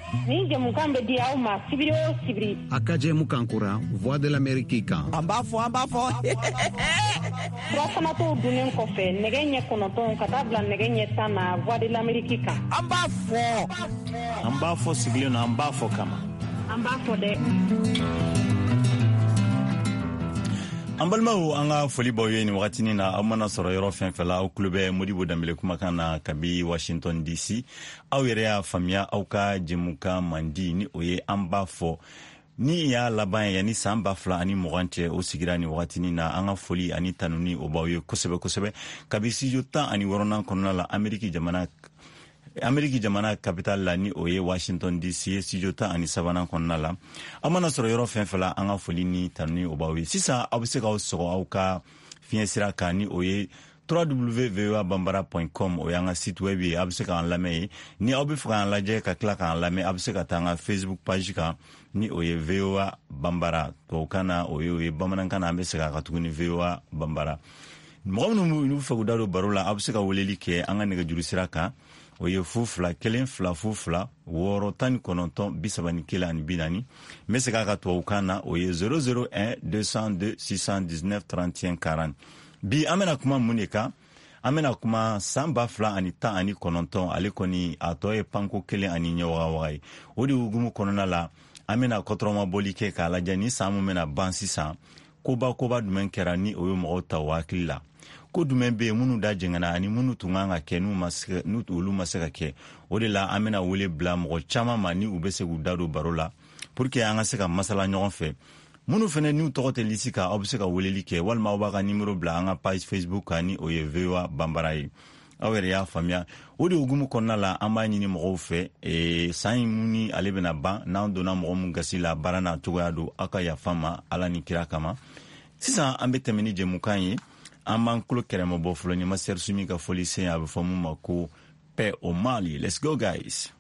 ni jamukan be dia uma sibiri o sibiri akaje mukankura voix de l'Amérique kan amba fo Rafana to dunen ko fe negenye konoton katabla negenye sana voix de l'Amérique kan amba fo siglino amba fo kama amba fo de Ambalmaou anga foli boye ni wakati na amana soro yoro fenfela au klube Modibo Dambele kumakana kabi Washington DC au yerea famia au ka jemuka mandi ni oye amba fo ni ya laban ya ni samba fla ani morante o sigira ni wakati na anga foli ani tanuni obawe kosebe kabi si jota ani worona konona la Ameriki jamana capital la ni oye Washington DC studiota ani sabana konna la amana soro yoro fenfela anga foli ni tanuni obawe sisa abuseka osoko auka fiensira ka ni oye www.voabambara.com o yanga site web yi abuseka an lame ni obifuka an laje ka klaka an lame abuseka tanga Facebook page ka ni oye VOA Bambara to kana oye bamanan abuseka ka tuguni VOA Bambara mwamnu nu fagudado barola abuseka woleli ke anga nega jurusira ka oye fufla kelen fla fufla woro tani kononton bisabani kela ani binani meseka ka to ukana oye 001 202 619 31 40 bi amena kuma muneka amena kuma samba fla ani ta ani kononton alikoni atoye panko kelen ani nyawa wai odi ugumu konona la amena kotroma bolike ka la jani samu mena bansisa koba dumen kerani oyo mo ta wakilla ko dumen be munu da jengana ani munu tunganga kenu masaka nutu ulu masaka ke odela amena wole bla mo chama mani ubese gudado barola pour que anga seka masala nyon fe munu fene ni tokote lisika obseka wole like walma obaka numero bla anga page Facebook ani oye VOA Bambarai awere ya famia odi ugumu konna la amani ni mo fe sai muni alebena ba na ndona mo mungasila barana tugado aka ya fama ala ni kirakama sisa ambete meni je mukanyi amman kulo keremo bofulo ni maser sumi ka folise ya befomu mako pe o Mali. Let's go guys.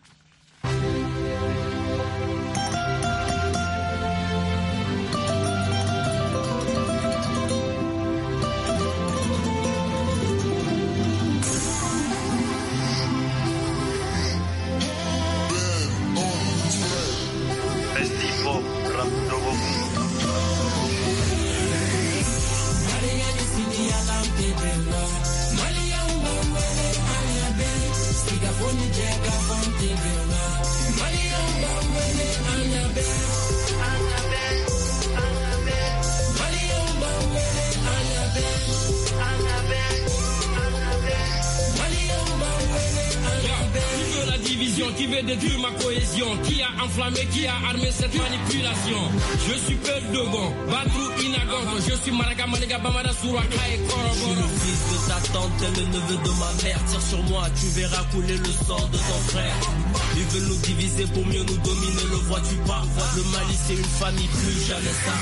Qui veut détruire ma cohésion, qui a enflammé, qui a armé cette manipulation. Je suis Peuple Dogon, Batrou Inagon, je suis Maraga Maniga Bamada Souraka et Koroboro. Je suis le fils de ta tante et le neveu de ma mère. Tire sur moi, tu verras couler le sang de ton frère. Ils veulent nous diviser pour mieux nous dominer, le vois-tu pas? Le Mali c'est une famille, plus jamais ça.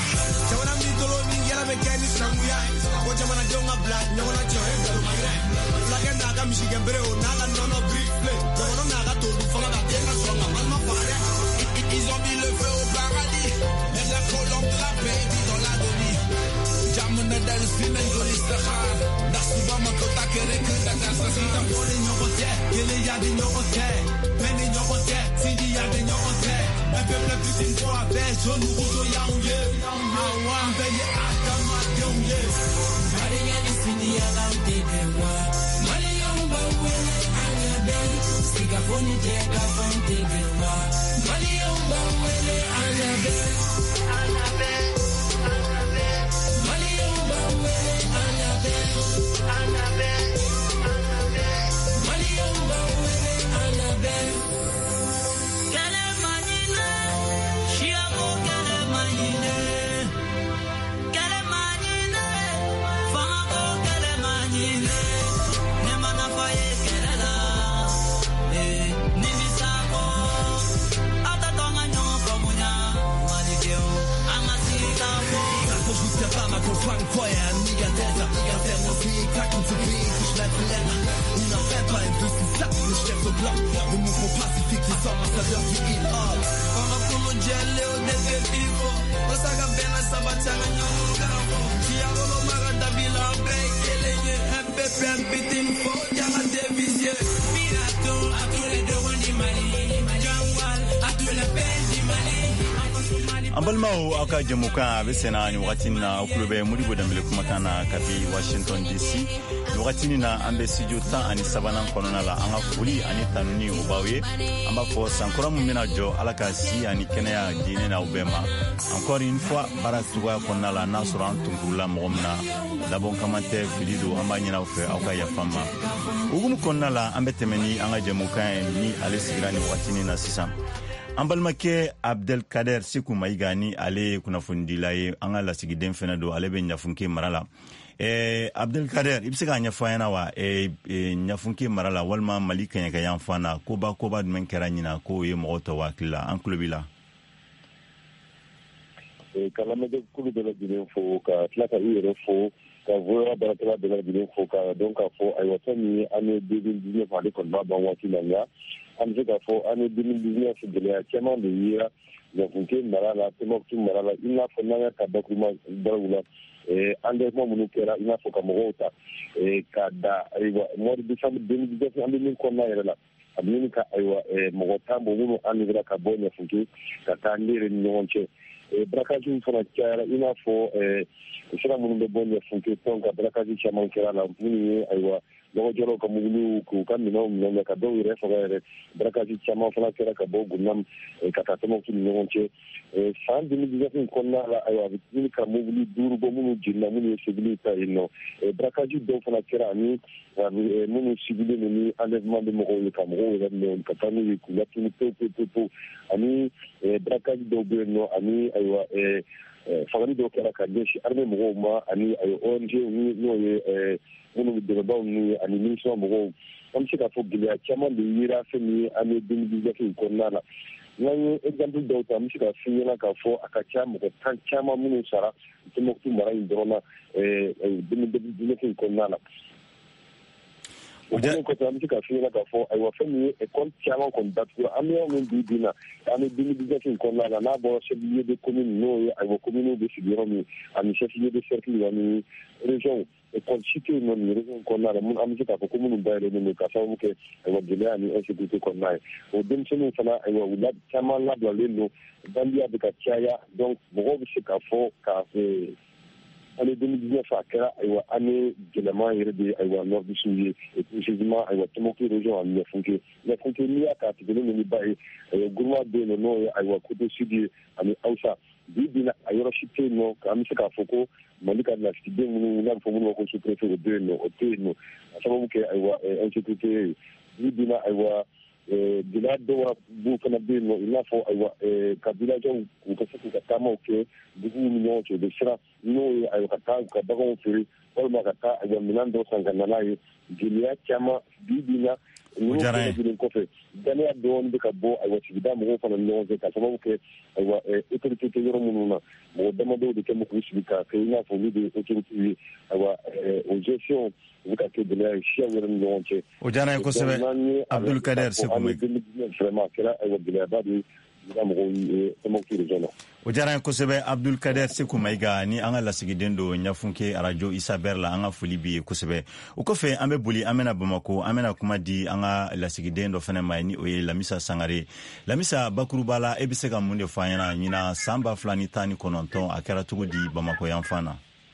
Ils ont mis le feu au paradis, même la colombe de la paix vit dans l'agonie. Jamuna del Simen Golisahar, Dasubama Kotakere, Dasasita Poli Nyokote, Keleyadi Nyokote, Penny Nyokote, Sidi Yadi Nyokote, un peuple plus une fois avec John Uruzo Yaouye, Awa, Beye Akama Yaouye. Maria is Sidi Yalam Tebewa, Maria Mbawele, Ayabe, Sigafoni Tegafon Tebewa, Maria Mbawele, Ayabe, Ayabe, Ayabe, Maria Mbawele, Ayabe, Ayabe, Ayabe, Maria Mbawele, Ayabe. Kele manine, Shiamo kele manine, kele manine, Famako kele manine, Nemana faye kele la, Nimisako, Atatonga nyon famunya, Malikeo, Amasika po. Kakoshusya fama kofang koya, Nigateza, Nigatemo si, Kakum supi, Kishletelena, il n'en fait pas un peu si ça, le chef au blanc, le mouvement pacifique, les ambassadeurs du hip-hop. On a comme gel, au début, Pivo, Osaga Bena, Sabatana, Nyongambo, Chiaro, Maradabila, Bay, Keleye, MPP, MPT, Yama Devisie, Pirato, à tous les deux, on y Mali, Jangwal, à tous Ambalmao aka jamuka besena ni wakati na ukulube mulibo dambele kumakana kabi Washington DC wakati na ambesi juta ani sabana konona la anga fuli ani tanuni ubawe amba fo sankora mumina jo alakasi ani kenya dine na ubema encore une fois baratuwa konona la nasura tungula mogomna dabon kamante filido amba nyina ufe aka ya fama ugum konona la ambetemeni anga jamuka ni alesigirani wakati na sisa Ambalmake Abdelkader Siku Maigani ale kunafundila ye anga la sigiden fenado ale be nyafunke marala Abdelkader ibsika nyafana wa nyafunke marala walma malika nyaka yanfana koba men keranyina ko ye moto wakila anklubila kalame de kulu de la dinen fo ka tlaka ire fo ka voya baratala de la dinen fo ka donc fo ay watani ane 2019 ale kon ba ban wakila nga amse ka fo ane 2019 de la chama de yira ya funke marala temoktu marala ina fo nanga ka bakuma darula ande mo munu kera ina fo ka mogota ka da aywa mo de décembre 2019 ande min kon na yela amini ka aywa mogota mo munu ande ka bonya funke ka tandire nyonche brakaji fana kera ina fo sira munu be bonya funke tonga brakaji chama kera la muni aywa logo jolo ko mugulu ku kamino no ka do ire fo gere brakaji chama fana kera ka bo gunam ka ta tomo tu nyonche san 2019 konna la aywa bitini ka mugulu duru bo munu jinna munu sibilita ino brakaji do fana kera ni munu sibili ni enlèvement de mogo ka mogo ne ka tanu ku latini to ani brakaji do be no ani aywa fagani do kera ka deshi arme mogo ma ani ay ONG ni no ye munu de ba ni ani mission mogo am sika fo gile chama de yira fe ni ani 2019 konna la nani exemple do ta am sika finyana ka fo akacha mo ka chama munu sara timoktu mara indrona 2019 konna la Oje ko tamti ka fina ka fo ay wa fami e kon tiama kon datu amia mon bidina ani bini bizatin kon na na bo chef de commune no ay wa commune de sibiromi ani chef de cercle ani région e kon cité non ni région kon na mun am ka ko commune bayre ni ka fa muke ay wa gele ani insécurité kon na o dem sunu fana ay wa wulad tiama la do lelo bandia de ka tiaya donc bo bi ka fo ka année 2019 akara aywa année gelama yere de aywa nord du suye et précisément aywa tomoki région en Nyafunke ni aka tigene ni bae gurma de no aywa côté sud ani Ausa bibina ayoro shite no kamisa ka foko malika la stide mu na fo mu ko sous préfet de no oteno sababu ke aywa insécurité bibina aywa bila do bu kana be no ila fo aywa kabila jo ku ka saka ka tama ke dugu minyo che de sira no aywa ka bago firi wal ma ka aywa minando sangana lai gilia chama bibina no ko fe dania don de ka bo aywa tibida mo fa no ze ka sababu ke aywa autorité ke yoro mununa mo dama do de ke mo ku shibika ke ina fo ni de autorité aywa au gestion vukake de la chia wala ngonche ojana ko sebe Abdul Kader Sekou vraiment kera aywa de la badi ojana ko sebe Abdul Kader Sekou Maiga ni anga la sigidendo nyafunke radio Isaberla anga fulibi ko sebe o ko fe ambe buli amena Bamako amena kuma di anga la sigidendo fana mai ni oye Lamisa Sangare Lamisa Bakurubala ebisega munde fanyana nyina samba flani tani kononton akara tugo di Bamako yanfana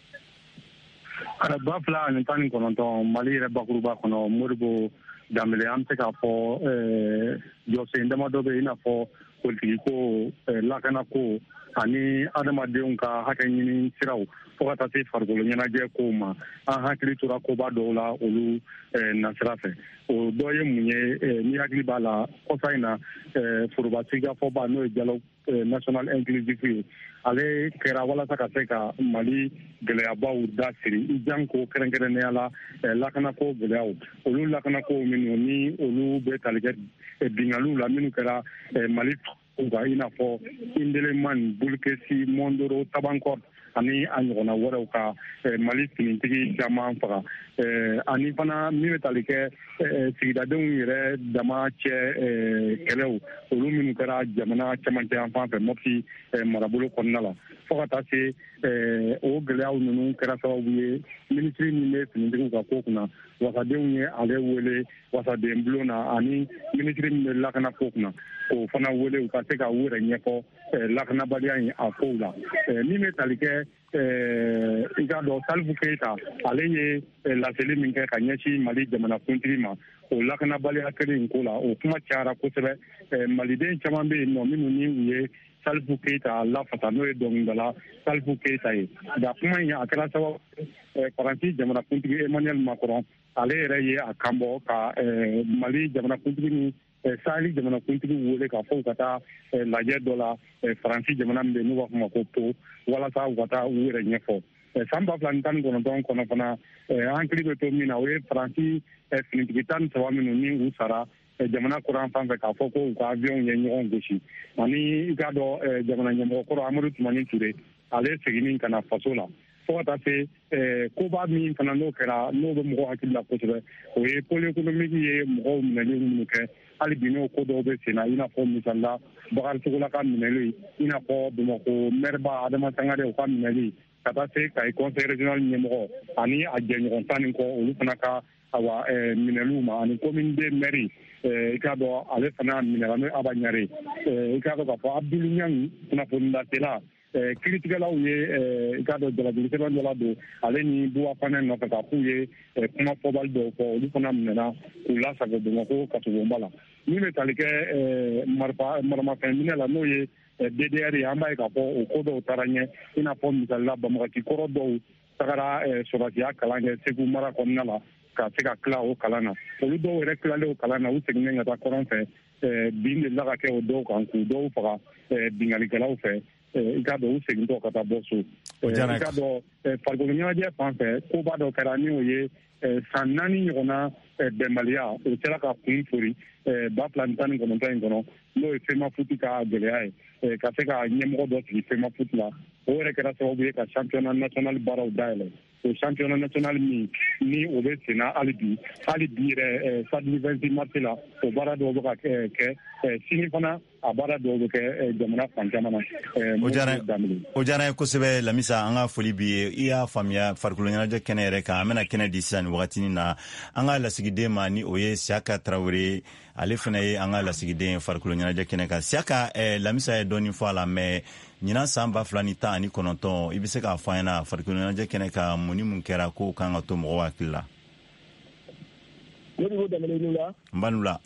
ba fla ni tani kononton mali re bakuruba kono murbo damele am te ka fo yo se ndama do be ina fo politiki ko lakana ko ani adamadenw ka hakɛ ɲini siraw fo ka taa se farikolo ɲɛnajɛ kow ma an hakili tora koba dɔw la olu nasira fɛ o dɔ ye mun ye ni hakili b'a la kɔsa in na foroba sigikafɔba n'o ye dialogue national inclusif ye ale kɛra walasa ka se ka mali gɛlɛyabaw da siri i janko kɛrɛnkɛrɛnnenya la lakanako gɛlɛyaw olu lakanako minnu ni olu bɛ tali kɛ bingaliw la minnu kɛra mali uga ina fɔ Indeleman Bulkesi Mondoro Tabankor ani a ɲɔgɔnna wɛrɛw ka mali finitigi caman faga ani fana min bɛ tali kɛ sigidadenw yɛrɛ dama cɛ kɛlɛw olu minnu kɛra jamana camancɛ yan fan fɛ Mopti marabolo kɔnɔna la fo ka taa se o gɛlɛyaw ninnu kɛra sababu ye minisiri min bɛ finitigiw ka ko kunna wasadenw ye ale wele wasaden bulon na ani ministre min bɛ lakana ko kunna k'o fana wele u ka se ka u yɛrɛ ɲɛfɔ lakanabaliya in a kow la min bɛ tali kɛ i k'a dɔn Salifu Keyita ale ye laseli min kɛ ka ɲɛsin Mali jamanakuntigi ma o lakanabaliya kelen in ko la o kuma cayara kosɛbɛ maliden caman bɛ yen nɔ minnu ni u ye Salifu Keyita lafasa n'o ye dɔnkilidala Salifu Keyita ye nka kuma in a kɛra sababu Faransi jamanakuntigi Emmanuel Macron ale yɛrɛ ye a kanbɔ ka Mali jamanakuntigi ni Saheli jamanakuntigi wele k'a fɔ u ka taa lajɛ dɔ la Faransi jamana min bɛ yen n'u b'a fɔ ma ko Po walasa u ka taa u yɛrɛ ɲɛfɔ san 2019 kɔnɔ fana an hakili bɛ to min na o ye Faransi finitigi 13 minnu ni u sara jamana kuran fan fɛ k'a fɔ ko u ka avion ye ɲɔgɔn gosi ani i k'a dɔn jamana ɲɛmɔgɔ kɔrɔ Amadu Tumani Ture ale seginni ka na faso la fo ka taa se koba min fana n'o kɛra n'o bɛ mɔgɔ hakili la kosɛbɛ o ye pôle économique ye mɔgɔw minɛli minnu kɛ hali bi n'o ko dɔw bɛ sen na i n'a fɔ misalila Bakari Togola ka minɛli i n'a fɔ Bamakɔ maire ba Adama Sangare u ka minɛli ka taa se Kayi conseil régional ɲɛmɔgɔ ani a jɛɲɔgɔn tan nin kɔ olu fana ka awa minɛliw ma ani commune de mairie i k'a dɔn ale fana minɛla n'o Aba Ɲare i k'a dɔn k'a fɔ Abdul Ɲangi kunnafonilatela kiiritigɛlaw ye i k'a dɔn jalajili sɛbɛn dɔ la don ale ni Buwa Fana nɔfɛ k'a f'u ye kuma fɔbali dɔw fɔ olu fana minɛna k'u lasago Bamakɔ kasobonba la min bɛ tali kɛ maramafɛn minɛ la n'o ye DDR ye an b'a ye k'a fɔ o ko dɔw taara ɲɛ i n'a fɔ misalila Banbagati kɔrɔ dɔw tagara sɔrɔdasiya kalan kɛ Segu mara kɔnɔna la ka se ka tila o kalan na olu dɔw yɛrɛ tilalen o kalan na u seginnen ka taa kɔrɔn fɛ bin de la ka kɛ o dɔw kan k'u dɔw faga bingalikɛlaw fɛ i k'a dɔn u segintɔ ka taa bɔ so i k'a dɔn farikolo ɲɛnajɛ fan fɛ koba dɔ kɛra ni o ye san 4 ɲɔgɔnna bɛnbaliya o sera ka kun fori 2019 in kɔnɔ n'o ye FEMAFOOT ka gɛlɛya ye ka se ka ɲɛmɔgɔ dɔ sigi FEMAFOOT la o yɛrɛ kɛra sababu ye ka championnat national baaraw dayɛlɛ o championnat national min ni o bɛ senna hali bi yɛrɛ samedi 26 mars la o baara dɔw bɛ ka kɛ sini fana a baara dɔw bɛ kɛ jamana fan caman na o diyara ye kosɛbɛ Lamisa an ka foli b'i ye i y'a faamuya farikolo ɲɛnajɛ kɛnɛ yɛrɛ kan an bɛna kɛnɛ di sisan nin wagatinin na an ka lasigiden ma ni o ye Siaka Tarawele ale fana ye an ka lasigiden farikolo ɲɛnajɛ kɛnɛ kan Siaka Lamisa ye dɔɔnin fɔ a la mais ɲinan san 2019 i bɛ se k'a fɔ an ɲɛna farikolo ɲɛnajɛ kɛnɛ kan mun ni mun kɛra ko kan ka to mɔgɔw hakili la n b'a la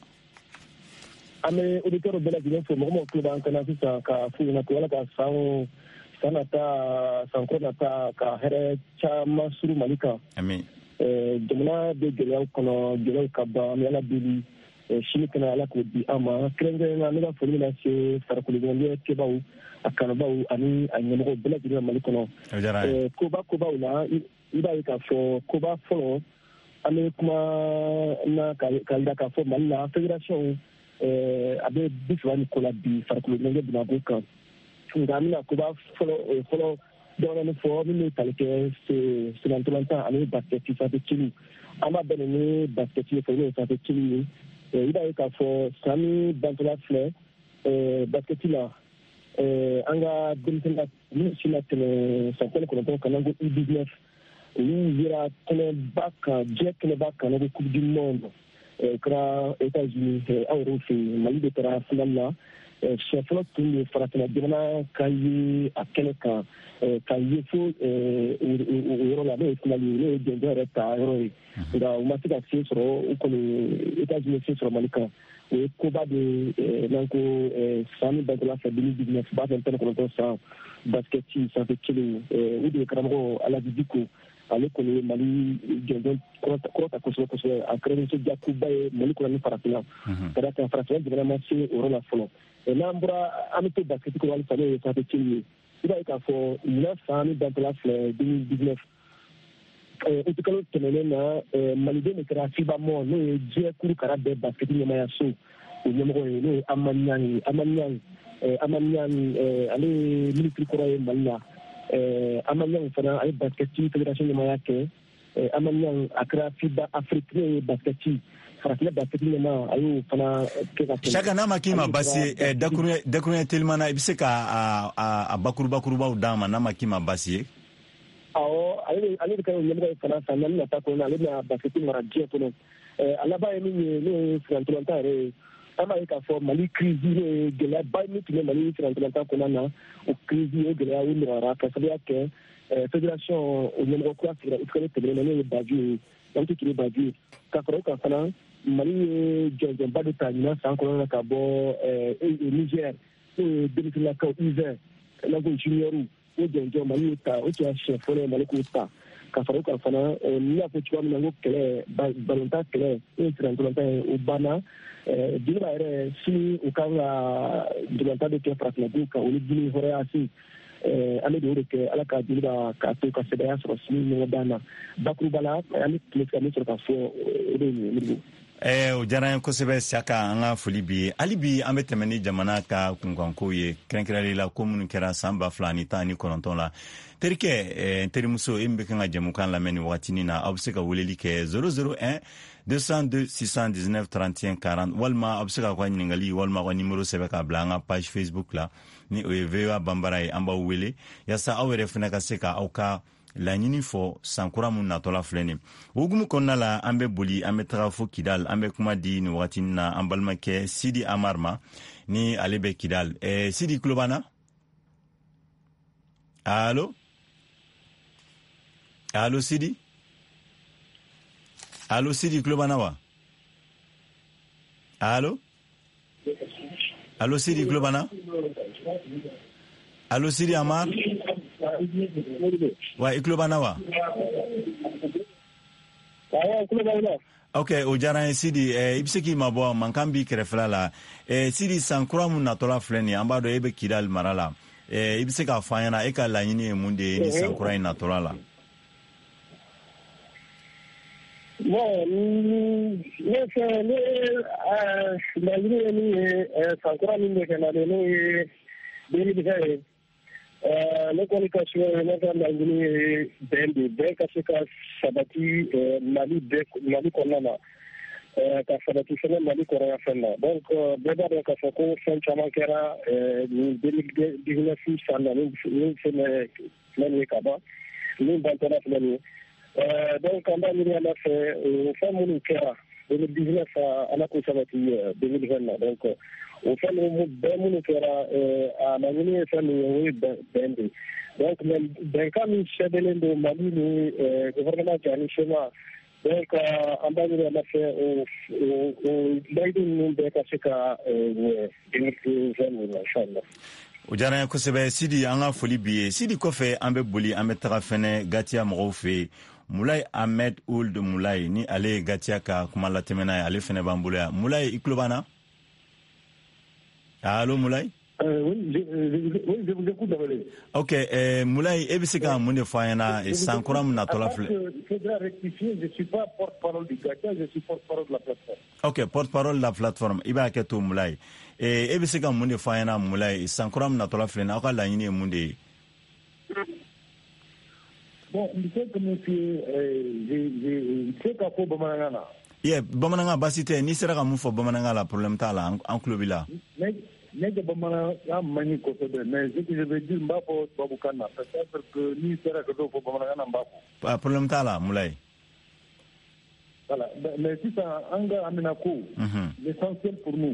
an bɛ auditeurs bɛɛ lajɛlen fo mɔgɔ tulo b'an kana sisan ka f'u ɲɛna ko Ala ka san nata san kɔrɔ nata ka hɛrɛ caman suru Mali kan jamana bɛ gɛlɛyaw kɔnɔ gɛlɛyaw ka ban an bɛ Ala deli sini kɛnɛ Ala k'o di an ma kɛrɛnkɛrɛnnenya ne ka foli bɛna se farikolo ɲɛnajɛ kɛbaaw a kanubaw ani a ɲɛmɔgɔw bɛɛ lajɛlen Mali kɔnɔ kobaw la i b'a ye k'a fɔ koba fɔlɔ an bɛ kuma na ka yira k'a fɔ Mali la fédération a bɛ 30 ko la bi farikolo ɲɛnajɛ Bamakɔ kan nka an bɛna koba fɔlɔ dɔɔnin fɔ min bɛ tali kɛ sen ntolantan ani basket sanfɛ cili an b'a bɛn ni basket ye fɔ n'o ye sanfɛ cili ye i b'a ye k'a fɔ san min bantɔla filɛ basket la an ka denmisɛnnin min si na tɛmɛ san 19 kan n'an ko U19 olu yera kɛnɛba kan diɲɛ kɛnɛba kan n'o ko coupe du monde kɛra États-Unis aw yɛrɛ fɛ yen Mali de taara finale la siɲɛ fɔlɔ tun ye farafinna jamana ka ye a kɛnɛ kan ka ye fo o yɔrɔ la n'o ye finale ye n'o ye jɔnjɔn yɛrɛ ta yɔrɔ ye nka u ma se ka se sɔrɔ u kɔni États-Unis se sɔrɔ Mali kan o ye koba de n'an ko san min bantɔla fɛ 2019 2019 san basketi sanfɛ cili u de ye karamɔgɔ Alaji Diko ale kɔni ye Mali jɔnjɔn kɔrɔta kosɛbɛ a kɛra nisɔndiyakuba ye Mali kɔnɔ ni farafinna ka da kan farafinna jamana ma se o yɔrɔ la fɔlɔ n'an bɔra an bɛ to basketi kɔnɔ halisa n'o ye sanfɛ cili ye i b'a ye k'a fɔ ɲinan san min bantɔla filɛ 2019 uti kalo tɛmɛnen na maliden de kɛra FIBA mɔ n'o ye diɲɛ kuru kara bɛɛ basketi ɲɛmaya so o ɲɛmɔgɔ ye n'o ye Amaniang ale ye ministre kɔrɔ ye Mali la Amaniang fana a ye basketi fédération ɲɛmaya kɛ Amaniang a kɛra FIBA Afrique n'o ye basketi farafinna basketi ɲɛma a y'o fana kɛ ka tɛmɛ Siaka n'a ma k'i ma basi ye dakuruɲɛ teliman na i bɛ se ka a bakurubaw d'an ma n'a ma k'i ma basi ye awɔ a ale de kan yɛmɛ fana san naani nata kɔnɔ ale bɛna basketi mara diɲɛ kɔnɔ a laban ye min ye n'o ye filantolantan yɛrɛ ye an b'a ye k'a fɔ mali crise n'o ye gɛlɛyaba min tun bɛ mali filantolantan kɔnɔna na o crise o gɛlɛya o nɔgɔyara ka sababuya kɛ fédération o ɲɛmɔgɔ kura sigira utikale tɛmɛnen na n'o ye baju ye Lamine Touré Baju ye ka fara o kan fana mali ye jɔnjɔnba de ta ɲinan san kɔnɔna na ka bɔ Niger n'o ye denmisɛnninlakaw U20 n'an ko juniɔrw o jɔnjɔn mali y'o ta o tun y'a siɲɛ fɔlɔ ye mali k'o ta ka fara o kan fana n'i y'a fɔ cogoya min na ko kɛlɛ balontan kɛlɛ n'o ye filantolantan ye o banna jeliba yɛrɛ sini u kan ka dolantan de kɛ farafinnabugu kan olu dimi hɔrɔnya se an bɛ dugawu de kɛ ala ka jeliba k'a to ka sɛbɛya sɔrɔ sini ɲɔgɔndan na bakuruba la an bɛ tile fila min sɔrɔ ka fɔ o de ye nin ye o diyara n ye kosɛbɛ Saka an ka foli bi hali bi an bɛ tɛmɛ ni jamana ka kunkankow ye kɛrɛnkɛrɛnli la ko minnu kɛra san 2019 la terikɛ n terimuso e min bɛ kan ka jamukan lamɛn ni wagatinin na aw bɛ se ka weleli kɛ 001 202 619 31 40 walima aw bɛ se ka ka ɲininkali walima ka nimero sɛbɛn k'a bila an ka page Facebook la ni o ye VOA Bambara ye an b'aw wele yaasa aw yɛrɛ fana ka se ka aw ka laɲini fɔ sankura mun natɔla filɛ nin hukumu kɔnɔna la an bɛ boli an bɛ taga fo Kidal an bɛ kuma di nin wagatinin na an balimakɛ Sidi Amar ma ni ale bɛ Kidal Sidi tulo b'an na allo Sidi tulo b'an na wa allo Sidi tulo b'an na allo Sidi Amar wa i tulo b'an na wa ok o diyara n ye Sidi i bɛ se k'i mabɔ mankan b'i kɛrɛfɛla la Sidi sankura mun natɔla filɛ nin ye an b'a dɔn e bɛ Kidal mara la i bɛ se k'a fɔ an ɲɛna e ka laɲini ye mun de ye ni sankura in natɔla la ne fɛ ne laɲini ye min ye sankura min bɛ kɛ na de n'o ye 2020 ye ne kɔni ka so ne ka laɲini ye bɛn de bɛn ka se ka sabati mali kɔnɔna na ka sabati fɛnɛ mali kɔrɔya fɛn na donc bɛɛ b'a dɔn k'a fɔ ko fɛn caman kɛra nin 2019 san na min fɛnɛ filɛ nin ye ka ban min bantɔla filɛ nin ye donc an b'a ɲini ala fɛ fɛn minnu kɛra 2019 ala ko sabati 2020 na donc o fɛn minnu bɛɛ minnu kɛra a laɲini ye fɛn min ye o ye bɛn de donc bɛnkan min sɛbɛnnen don mali ni gouvernement jani sema donc an b'a ɲini ala fɛ o layidu ninnu bɛɛ ka se ka ɲɛ 2020 na inchallah o diyara n ye kosɛbɛ Sidi an ka foli bi ye Sidi kɔfɛ an bɛ boli an bɛ taga fɛnɛ Gatiya mɔgɔw fɛ yen Mulay Ahmed Ould Mulay ni ale ye Gatiya ka kuma latɛmɛna ye ale fɛnɛ b'an bolo yan Mulay i tulo b'an na allo Mulay oui je vous écoute d'abord. Ok Mulay e bɛ se ka mun de fɔ an ɲɛna sankura min natɔla filɛ il faudra rectifier je suis pas porte-parole du Gatiya je suis porte-parole de la plateforme. Ok porte-parole de la plateforme i b'a kɛ to Mulay e bɛ se ka mun de fɔ an ɲɛna Mulay sankura min natɔla filɛ nin aw ka laɲini ye mun de ye bon monsieur que monsieur je sais k'a fɔ bamanankan na bamanankan baasi tɛ n'i sera ka mun fɔ bamanankan la problème t'a la an tulo b'i la ne ka bamanankan man ɲi kosɛbɛ mais ce que je veux dire n b'a fɔ tubabukan na peut-être que n'i sera ka dɔ fɔ bamanankan na n b'a fɔ problème t'a la Mulay voilà mais sisan an ka amina ko l'essentiel pour nous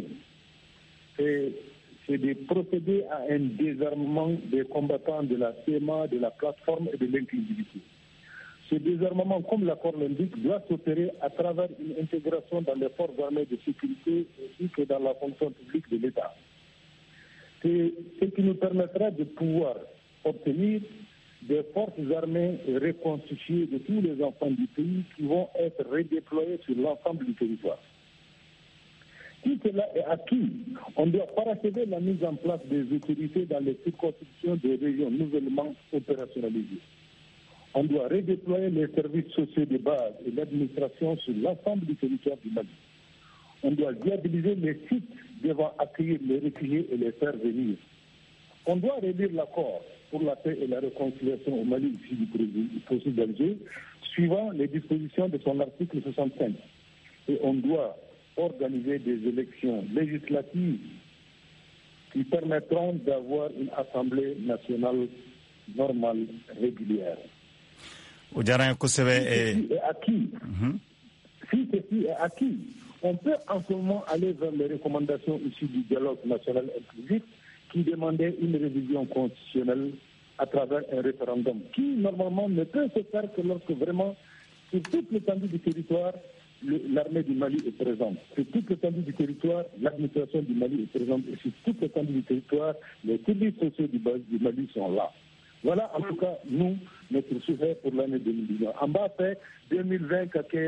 c'est de procéder à un désarmement des combattants de la CMA, de la plateforme et de l'inclusivité. Ce désarmement, comme l'accord l'indique, doit s'opérer à travers une intégration dans les forces armées de sécurité ainsi que dans la fonction publique de l'État. C'est ce qui nous permettra de pouvoir obtenir des forces armées reconstituées de tous les enfants du pays qui vont être redéployés sur l'ensemble du territoire. Si cela est acquis, on doit parachever la mise en place des autorités dans les circonscriptions des régions nouvellement opérationnalisées. On doit redéployer les services sociaux de base et l'administration sur l'ensemble du territoire du Mali. On doit viabiliser les sites devant accueillir les réfugiés et les faire venir. On doit réduire l'accord pour la paix et la réconciliation au Mali ici du processus d'Alger, suivant les dispositions de son article 65. Et on doit organiser des élections législatives qui permettront d'avoir une assemblée nationale normale, régulière. Si ceci est acquis, on peut en ce moment aller vers les recommandations issues du dialogue national inclusif qui demandait une révision constitutionnelle à travers un référendum qui, normalement, ne peut se faire que lorsque vraiment, sur toute l'étendue du territoire, l'armée du Mali est présente. Sur toute l'étendue du territoire, l'administration du Mali est présente. Et sur toute l'étendue du territoire, les services sociaux du Mali sont là. Voilà, en tout cas, nous, notre souhait pour l'année 2019. En bas, fait 2020,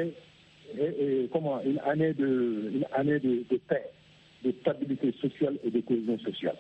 une année de paix, de stabilité sociale et de cohésion sociale.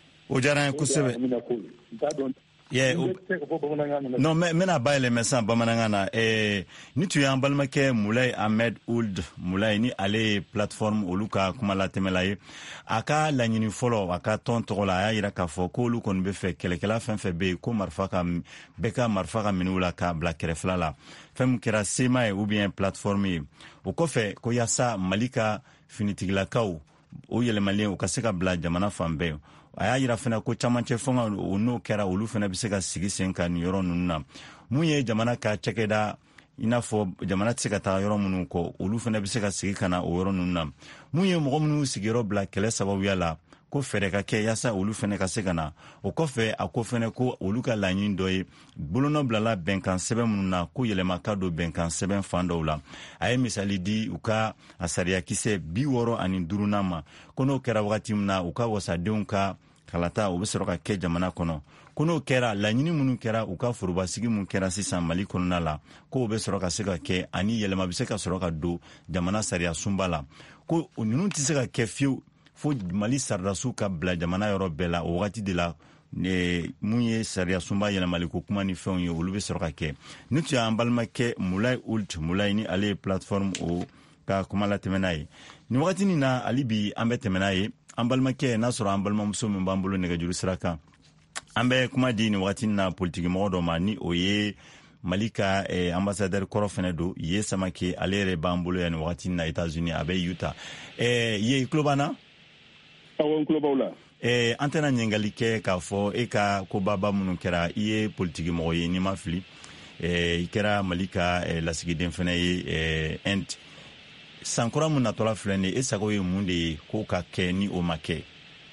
Non, mais mena baile mesa bamanangana ni tu en balmake Moulay Ahmed Ould Moulay ni ale plateforme oluka kuma la temelaye aka la nyini folo aka tonto la ya ira ka fo ko lu kon be fe kelekela fe be ko marfaka beka marfaka minula ka black reflala fem kera sema ou bien plateforme o ko fe ko yasa malika finitigla kaw o yele malien o kaseka bla jamana fambe aya yira fana ko chamanche fonga no kera olu fana bi se ka sigi senka ni yoro nunna munye jamana ka chekeda inafo jamana tsika ta yoro munu ko olu fana bi se ka sigi kana o yoro nunna munye mo munu sigiro bla kele sababu yala ko fere ka ke yasa olu fana ka se kana o ko fe akofene ko olu ka lanyin doyi bolono blala benkan sebe munna ko yelema kado benkan sebe fando la ay misali di uka asaria kise bi woro ani durunama kono kera wakati mna uka wasa deunka kalata obesoroka ke jamana kono kono kera lanyini munu kera uka furuba sigi mun kera sisan Mali kono la ko obesoroka sega ke ani yelema biseka soroka do jamana saria sumbala ko nunu tiseka ke fiu fo Mali sardasu ka bla jamana yoro bela o wakati de la munye saria sumba yela Mali ko kuma ni fon yo olu besoroka ke nitu ya ambalma ke Moulay Ould Moulay ni ale plateforme o ka kuma la temenaye ni wakati ni na alibi ambe temenaye ambalma ke nasoro ambalma muso mbambolo nega juru siraka ambe kuma di ni wakati na politique modo mani oye Malika ambassadeur korofenedo ye samake alere bambolo ya ni wakati na États-Unis abe Utah ye klobana awon klobawla antena nyengalike ka fo ka ko baba munu kera iye politique mo ye ni mafili ikera Malika la sigiden fene ent sankora mun natola flene esago ye munde ko ka ke ni o make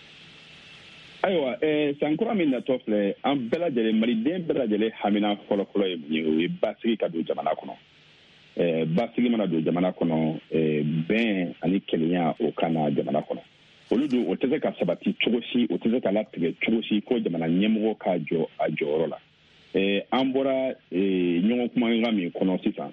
aywa sankora min natofle an bela jele Maliden bela jele hamina folo e ni basigi ka do jamana kono basigi mana do jamana kono ben ani kenya o kana jamana kono oludu o teze ka sabati chogoshi o teze ka latige chogoshi ko jamana nyemgo ka jo a joro la ambora nyongo kuma ngami kono sisan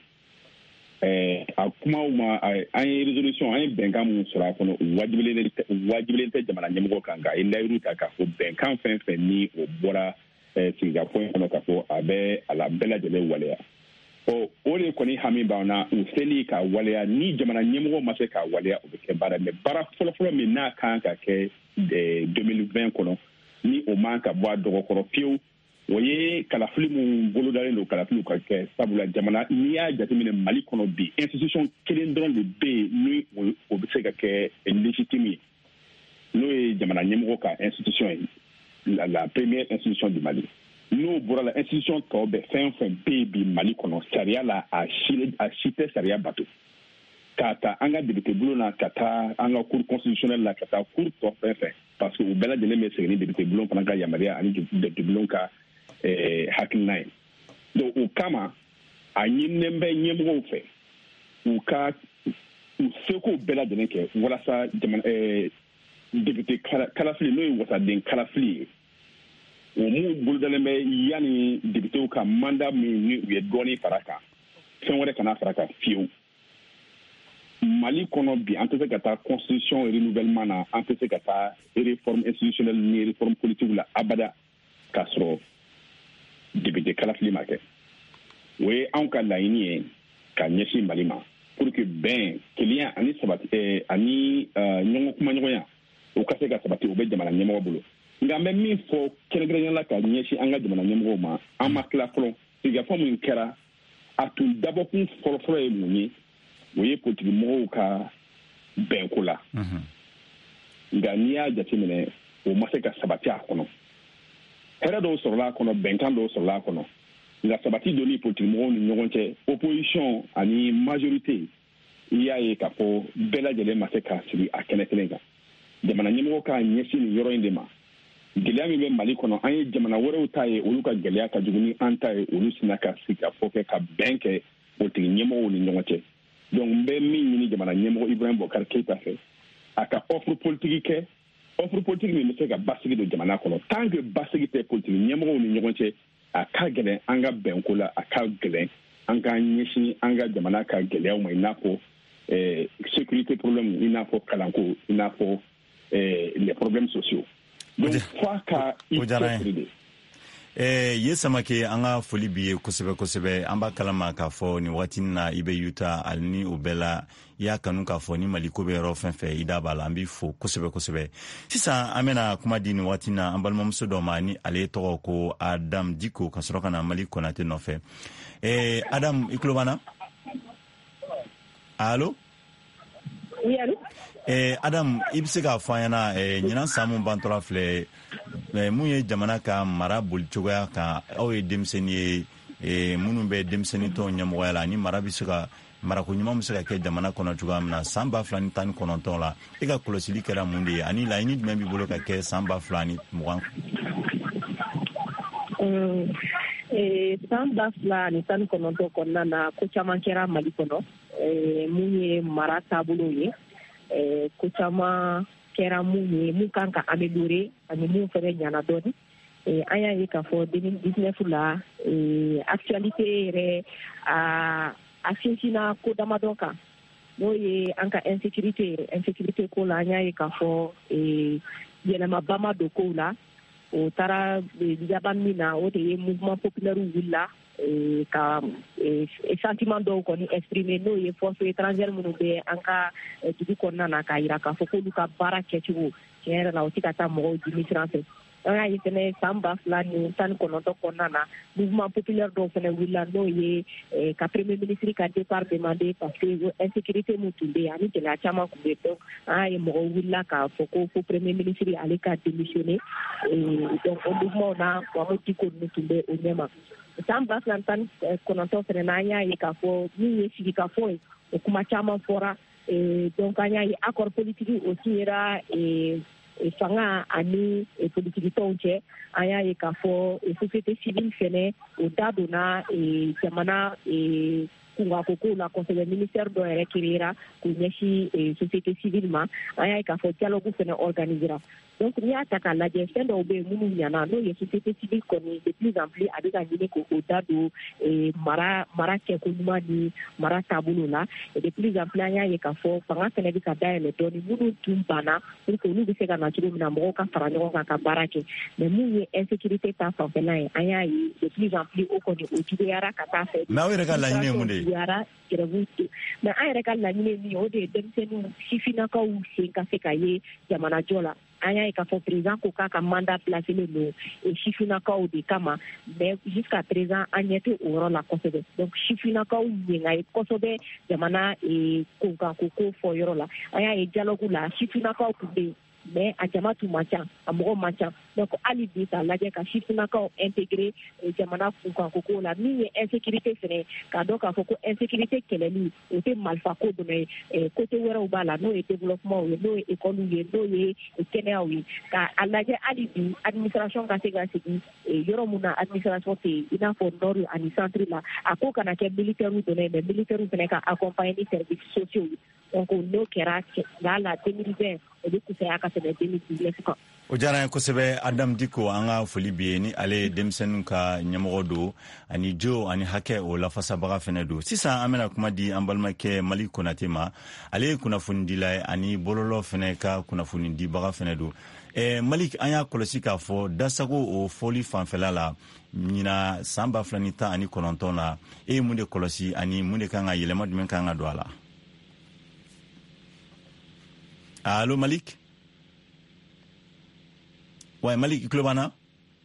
a kuma uma an resolution an benkan mun sura kono wajibile te jamana nyemgo kan ga illa ruta ka fo benkan fen ni o bora Singapore kono ka fo abe ala bela jele waleya o le koni hami bauna useli ka waleya ni jamana nyemgo mase ka waleya o ke bara me bara folo me na kan ka ke 2020 kono ni o man ka bwa dogo koro piu oye kalafili mun bolo dalen do kalafili ka ke sabula jamana ni ya jatimine Mali kono bi institution kelen dron le be ni o be se ka ke légitime no e jamana nyemgo ka institution la première institution du Mali no bora la institution tobe fin baby Mali kono saria la a chite saria bato kata anga député boulona kata anga cour constitutionnelle la kata cour to fin parce que au bela de les série député boulon pendant ya maria ani de boulon ka hacking nine donc au kama anyi nembe nyemgo fe ou ka seko bela de ke voilà ça député kalafli no wata den kalafli o mu buldalembe yani député ka mandat mi ye doni faraka fen wore kana faraka fiu Mali kono bi en fait kata constitution renouvellement na en fait kata réforme institutionnelle ni réforme politique la abada kasro député kalafli make we an ka laini ka nyesi malima pour que ben client ani sabati ani nyongo kuma nyoya o kase ka sabati o be jamana nyemo bolo ngambe mi fo kenegren la ka nyesi anga jamana nyemo ma amakla flo siga fo mun kera atu dabo kun folo e muni we politique mo ka ben kula ngania jatimene o maseka sabati akono hera do sorla kono benkan do sorla kono la sabati doni politique mɔgɔw ni ɲɔgɔn cɛ opposition ani majorité i y'a ye k'a fɔ bɛɛ lajɛlen ma se k'a sigi a kɛnɛ kelen kan jamana ɲɛmɔgɔ k'a ɲɛsin nin yɔrɔ in de ma gɛlɛya min bɛ mali kɔnɔ an ye jamana wɛrɛw ta ye olu ka gɛlɛya ka jugu ni an ta ye olu sina ka sigi ka fɔ kɛ ka bɛn kɛ politique ɲɛmɔgɔw ni ɲɔgɔn cɛ donc n bɛ min ɲini jamana ɲɛmɔgɔ Ibrahim Boubacar Keïta fɛ a ka offre politique kɛ offre politique min bɛ se ka basigi don jamana kɔnɔ tant que basigi tɛ politique ɲɛmɔgɔw ni ɲɔgɔn cɛ a ka gɛlɛn an ka bɛnko la a ka gɛlɛn an ka ɲɛsin an ka jamana ka gɛlɛyaw ma i n'a fɔ sécurité problème i n'a fɔ kalanko i n'a fɔ les problèmes sociaux donc f'a ka ye Samake an ka foli bi ye kosɛbɛ kosɛbɛ an b'a kalama k'a fɔ ni wagati na i bɛ Utah ali ni o bɛɛ la i y'a kanu k'a fɔ ni Mali ko bɛ yɔrɔ fɛn fɛn i da b'a la an b'i fo kosɛbɛ kosɛbɛ sisan an bɛna kuma di ni wagati na an balimamuso dɔ ma ni ale tɔgɔ ko Adam Diko ka sɔrɔ ka na Mali Konate nɔfɛ Adam i tulo b'an na allo oui allo Adam i bɛ se k'a fɔ an ɲɛna ɲinan san mun bantɔla filɛ mun ye jamana ka mara bolicogoya kan aw ye denmisɛnnin ye minnu bɛ denmisɛnnin tɔn ɲɛmɔgɔya la ni mara bɛ se ka marako ɲuman bɛ se ka kɛ jamana kɔnɔ cogoya min na san 2019 la e ka kɔlɔsili kɛra mun de ye ani laɲini jumɛn b'i bolo ka kɛ san 2020 san 2019 kɔnɔna na ko caman kɛra Mali kɔnɔ mun ye mara taabolo ye ko caman kɛra mun ye mun kan ka améliorer ani mun fɛnɛ ɲana dɔɔni an y'a ye k'a fɔ 2019 la actualité yɛrɛ a sinsinna ko damadɔ kan n'o ye an ka insécurité ko la an y'a ye k'a fɔ yɛlɛmaba ma don kow la o taara laban min na o de ye mouvement populaire wulila ka sentiment dɔw kɔni exprimer n'o ye force étrangère minnu bɛ an ka dugu kɔnɔna na k'a yira k'a fɔ k'olu ka baara kɛcogo tiɲɛ yɛrɛ la o tɛ ka taa mɔgɔw dimi siran fɛ an y'a ye fɛnɛ san 2019 kɔnɔna na mouvement populaire dɔw fɛnɛ wulila n'o ye ka premier ministre ka départ demandé parce que insécurité min tun bɛ yen ani gɛlɛya caman tun bɛ yen donc an y'a ye mɔgɔw wulila k'a fɔ ko fo premier ministre ale ka démissionner donc o mouvement na Mamadou Diko ninnu tun bɛ o ɲɛma san 2019 fɛnɛ na an y'a ye k'a fɔ min ye sigikafɔ ye o kuma caman fɔra donc an y'a ye accord politique aussi yɛrɛ fanga ani politique tɔnw cɛ an y'a ye k'a fɔ société civile fɛnɛ o da donna jamana kungako kow la kosɛbɛ ministère dɔ yɛrɛ créera k'o ɲɛsin société civile ma an y'a ye k'a fɔ dialogue fɛnɛ organisera donc n'i y'a ta k'a lajɛ fɛn dɔw bɛ yen minnu ɲana n'o ye société civile kɔni de plus en plus a bɛ ka ɲini k'o da don mara kɛko ɲuman ni mara taabolo la de plus en plus an y'a ye k'a fɔ fanga fɛnɛ bɛ ka dayɛlɛ dɔɔni minnu tun banna pour que olu bɛ se ka na cogo min na mɔgɔw ka fara ɲɔgɔn kan ka baara kɛ mais mun ye insécurité ta fanfɛla ye an y'a ye de plus en plus o kɔni o juguyara ka taa fɛ mais aw yɛrɛ ka laɲini ye mun de ye mais an yɛrɛ ka laɲini ye min ye o de ye denmisɛnninw sifinnakaw sen ka se ka ye jamanajɔ la an y'a ye k'a fɔ président ko k'a ka mandat placelen don sifinnakaw de kama mais jusqu'à présent an ɲɛ tɛ o yɔrɔ la kosɛbɛ donc sifinnakaw ɲenga ye kosɛbɛ jamana kunkanko ko fɔ yɔrɔ la an y'a ye dialogue la sifinnakaw tun bɛ yen mais a jama tun man ca a mɔgɔ man ca donc hali bi k'a lajɛ ka sifinnakaw intégrer jamana kunkanko ko la min ye insécurité fɛnɛ k'a dɔn k'a fɔ ko insécurité kɛlɛli o tɛ marifa ko dɔrɔn ye côté wɛrɛw b'a la n'o ye développement ye n'o ye école ye n'o ye kɛnɛyaw ye k'a lajɛ hali bi administration ka se ka sigi yɔrɔ mun na administration tɛ yen i n'a fɔ nord ani centre la a ko kana kɛ militaire dɔrɔn ye mais militaire fɛnɛ ka accompagner ni services sociaux ye donc n'o kɛra la 2020 o bɛ kusaya ka tɛmɛ 2019 kan. o diyara n ye kosɛbɛ Adam Diko an ka foli bi ye ni ale ye denmisɛnninw ka ɲɛmɔgɔ don ani jo ani hakɛ o lafasabaga fɛnɛ don sisan an bɛna kuma di an balimakɛ Mali Konate ma ale ye kunnafonidila ye ani bɔlɔlɔ fɛnɛ ka kunnafonidibaga fɛnɛ don Malik an y'a kɔlɔsi k'a fɔ dasago o fɔli fanfɛla la ɲina san 2019 na e ye mun de kɔlɔsi ani mun de kan ka yɛlɛma jumɛn kan ka don a la allo Malik ouais Malik i tulo b'an na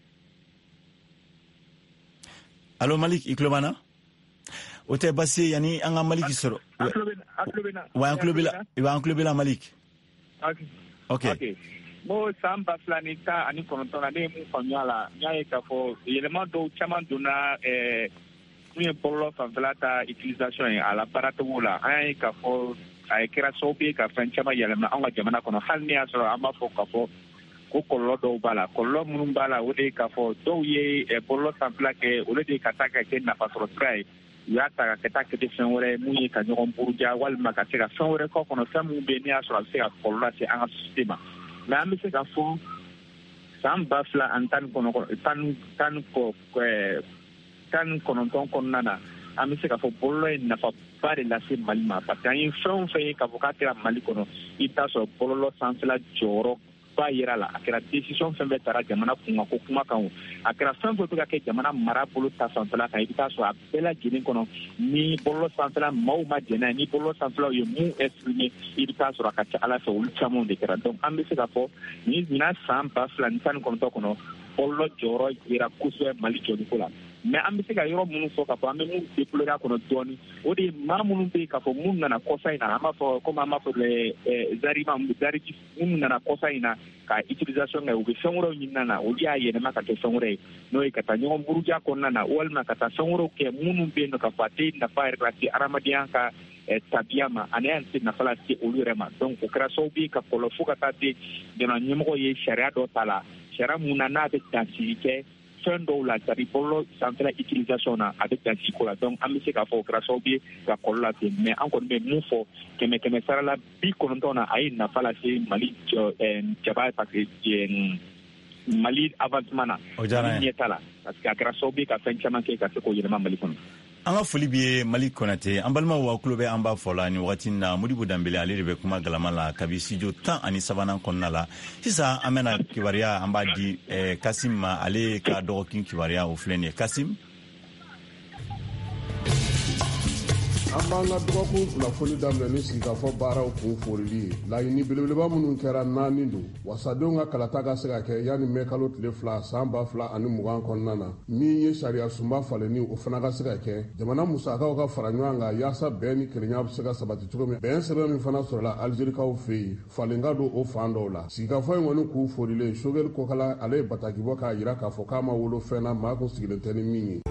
allo Malik i tulo b'an na o tɛ baasi ye yani an ka Malik sɔrɔ wa an tulo b'i la Malik ok Mo samba flanita ani konontona ne mu fanyala nyaye ka fo élément do chaman dona une polo fanflata utilisation à la paratola ay ka fo ay kira sobi ka fan chama yelema anga jamana kono halni asro ama fo ka fo ko kollo do bala kollo mun bala wode ka fo do ye polo fanfla ke wode ka taka ke na pasro trai ya ta ka taka de fenwore mu yi ka nyon burja wal maka tira fenwore ko kono samu be ni asro se ka kollo se anga systema na mi se ka fo samba fla antan kono tan kononton konnana ami se ka fo bollo en nafa bare la se malima parce que en fon fe ka vokatira mali kono ita so bollo sansela joro ba yira la akira decision fe betara jamana kuma ko kuma kan akira fon fo ka ke jamana mara bolo ta sansela ka ita so abela jinin kono ni bollo sansela mau ma jena ni bollo sansela yo mu exprimer ita so ka ala so ulchamo de kera donc ami se ka fo ni na samba flan tan kono bollo joro yira kuswe mali joni kula mais an bɛ se ka yɔrɔ minnu fɔ ka fɔ an bɛ mun déplorer a kɔnɔ dɔɔni o de ye maa minnu bɛ yen ka fɔ mun nana kɔsa in na an b'a fɔ comme an b'a fɔ zariji minnu nana kɔsa in na ka utilisation kɛ u bɛ fɛn wɛrɛw ɲini na olu y'a yɛlɛma ka kɛ fɛn wɛrɛ ye n'o ye ka taa ɲɔgɔn buruja kɔnɔna na walima ka taa fɛn wɛrɛw kɛ minnu bɛ yen nɔ ka fɔ a tɛ nafa yɛrɛ la se adamadenya ka tabiya ma ani an tɛ nafa la se olu yɛrɛ ma donc o kɛra sababu ye ka kɔlɔ fo ka taa se jamana ɲɛmɔgɔ ye sariya dɔ ta la sariya mun na n'a bɛ dansigi kɛ fɛn dɔw la c'est-à-dire bɔlɔ sanfɛla utilisation na a bɛ dansigi ko la donc an bɛ se k'a fɔ o kɛra sababu ye ka kɔlɔ lase mais an kɔni bɛ mun fɔ 100 sara la 90 na a ye nafa lase mali jaba parce que mali avancement na mali ɲɛta la parce que a kɛra sababu ye ka fɛn caman kɛ ka se k'o yɛlɛma mali kɔnɔ. An ka foli bɛ Mali Konate an balimaw wa kulo bɛ an b'a fɔ la ni wagati na Modibo Dambele ale de bɛ kuma galama la kabi studio 13 kɔnɔna la sisan an bɛna kibaruya an b'a di Kasim ma ale ka dɔgɔkin kibaruya o filɛ nin ye Kasim. An b'an ka dɔgɔkun kunnafoni daminɛ ni sigikafɔ baaraw kun forili ye laɲini belebeleba minnu kɛra 4 don wasadenw ka kalata ka se ka kɛ yanni mɛ kalo tile 2 san 2020 kɔnɔna na min ye sariya sunba falenni o fana ka se ka kɛ jamana musakaw ka fara ɲɔgɔn kan yaasa bɛn ni kelenya bɛ se ka sabati cogo min bɛn sɛbɛn min fana sɔrɔla Algérikaw fɛ yen falen ka don o fan dɔw la sigikafɔ in kɔni kun forilen Shogel Kokala ale ye bataki bɔ k'a jira k'a fɔ k'a ma wolo fɛn na maa kun sigilen tɛ ni min ye.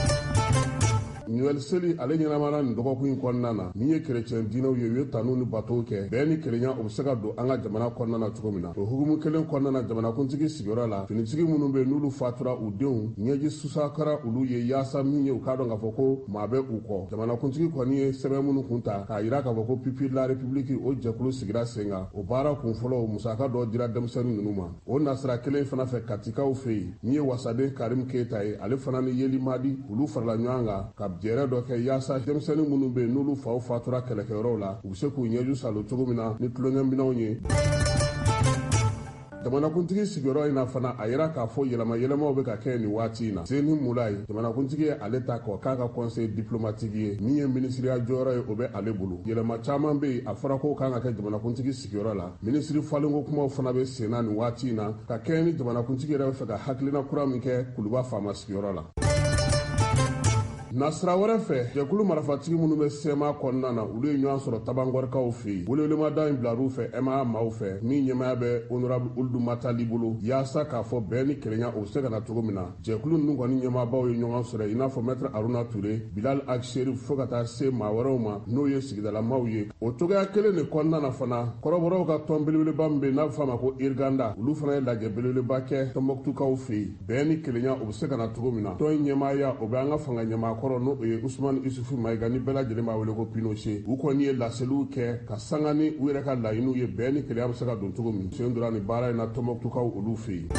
Noël Seli ale ɲɛnamana nin dɔgɔkun in kɔnɔna na min ye kerecɛn diinɛw ye u ye tanu ni batow kɛ bɛɛ ni kelenya o bɛ se ka don an ka jamana kɔnɔna na cogo min na o hukumu kelen kɔnɔna na jamanakuntigi sigiyɔrɔ la finitigi minnu bɛ n'olu fatura u denw ɲɛji susa kɛra olu ye yaasa min ye u k'a dɔn k'a fɔ ko maa bɛ u kɔ jamanakuntigi kɔni ye sɛbɛn minnu kun ta k'a jira k'a fɔ ko pipi la republiki o jɛkulu sigira sen kan o baara kun fɔlɔ musaka dɔ dira denmisɛnnin ninnu ma o nasira kelen fana fɛ katikaw fɛ yen min ye wasaden Karim Keita ye ale fana ni Yeli Madi olu farala ɲɔgɔn kan ka jɛrɛ dɔ kɛ yaasa denmisɛnnin minnu bɛ yen n'olu faw fatura kɛlɛkɛyɔrɔw la u bɛ se k'u ɲɛju salo cogo min na ni tulonkɛminɛw ye. Jamanakuntigi sigiyɔrɔ in na fana a yira k'a fɔ yɛlɛma-yɛlɛmaw bɛ ka kɛ nin waati in na Seni Mula ye jamanakuntigi ye ale ta kɔ k'a ka conseil diplomatique ye min ye minisiriya jɔyɔrɔ ye o bɛ ale bolo yɛlɛma caman bɛ yen a fɔra ko kan ka kɛ jamanakuntigi sigiyɔrɔ la minisiri falenko kumaw fana bɛ sen na nin waati in na ka kɛ ni jamanakuntigi yɛrɛ bɛ fɛ ka hakilina kura min kɛ Kuluba faama sigiyɔrɔ la. Nasira wɛrɛ fɛ jɛkulu marifatigi minnu bɛ sɛma kɔnɔna na olu ye ɲɔgɔn sɔrɔ Tabankɔrikaw fɛ yen welewelemada in bilar'u fɛ MA maaw fɛ min ɲɛmaya bɛ honorable Uludu Matali bolo yaasa k'a fɔ bɛn ni kelenya o bɛ se ka na cogo min na jɛkulu ninnu kɔni ɲɛmaabaw ye ɲɔgɔn sɔrɔ i n'a fɔ Maître Aruna Ture Bilal Aksheri fo ka taa se maa wɛrɛw ma n'o ye sigidalamaw ye o cogoya kelen de kɔnɔna na fana kɔrɔbɔrɔw ka tɔn belebeleba min bɛ n'a bɛ f'a ma ko Irganda olu fana ye lajɛ belebeleba kɛ Tɔnbɔkutukaw fɛ yen bɛn ni kelenya o bɛ se ka na cogo min na tɔn ɲɛmaaya o bɛ an ka fanga ɲɛmaakɔrɔ n'o ye Usman Isufu Mayiga ni bɛɛ lajɛlen b'a wele ko Pinochet u kɔni ye laseliw kɛ ka sanga ni u yɛrɛ ka laɲiniw ye bɛn ni kelenya bɛ se ka don cogo min sen donna ni baara in na Tɔnbɔkutukaw olu fɛ yen.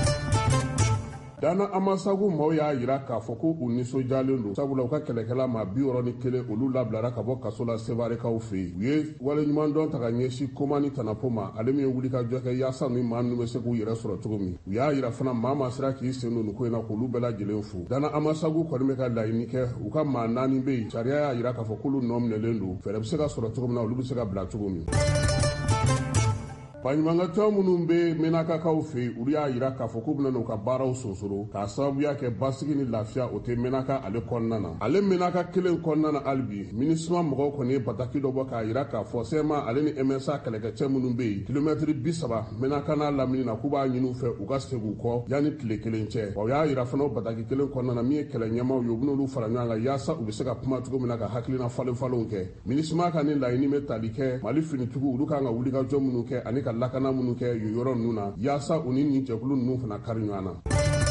Dana Amasagu maaw y'a jira k'a fɔ ko u nisɔndiyalen don sabula u ka kɛlɛkɛla maa 61 olu labilara ka bɔ kaso la Sevarekaw fɛ yen u ye waleɲuman dɔn ta ka ɲɛsin Komani Tanapo ma ale min ye wulikajɔ kɛ yaasa ni maa ninnu bɛ se k'u yɛrɛ sɔrɔ cogo min u y'a jira fana maa sera k'i sen don nin ko in na k'olu bɛɛ lajɛlen fo Dana Amasagu kɔni bɛ ka laɲini kɛ u ka maa 4 bɛ yen sariya y'a jira k'a fɔ k'olu nɔ minɛlen don fɛɛrɛ bɛ se ka sɔrɔ cogo min na olu bɛ se ka bila cogo min. baɲumankɛtɔn minnu be menakakaw fe olu y'a yira k'a fɔ k'u bena n'u ka baaraw sonsoro k'a sababuya kɛ basigi ni lafiya o tɛ menaka ale kɔnɔna na ale menaka kelen kɔnɔna na halibi minisuma mɔgɔw kɔni ye bataki dɔ bɔ k'a yira k'a fɔ sɛma ale ni MSA kɛlɛkɛcɛ minnu be yen kilomɛtiri 30 menaka n'a lamini na k'u b'a ɲini fɛ u ka segu kɔ yanni tile kelen cɛ o y'a yira fana o bataki kelen kɔnɔna na min ye kɛlɛ ɲɛmaw ye u ben'olu fara ɲɔgɔn kan yaasa u be se ka kuma cogo min na ka hakilina falenfalenw kɛ minisuma ka ni laɲini be tali kɛ mali finitigiw olu kan ka wulikajɔ minnu kɛ ani ka lakana minnu kɛ yen yɔrɔ ninnu na yaasa u ni nin jɛkulu ninnu fana kari ɲɔgɔn na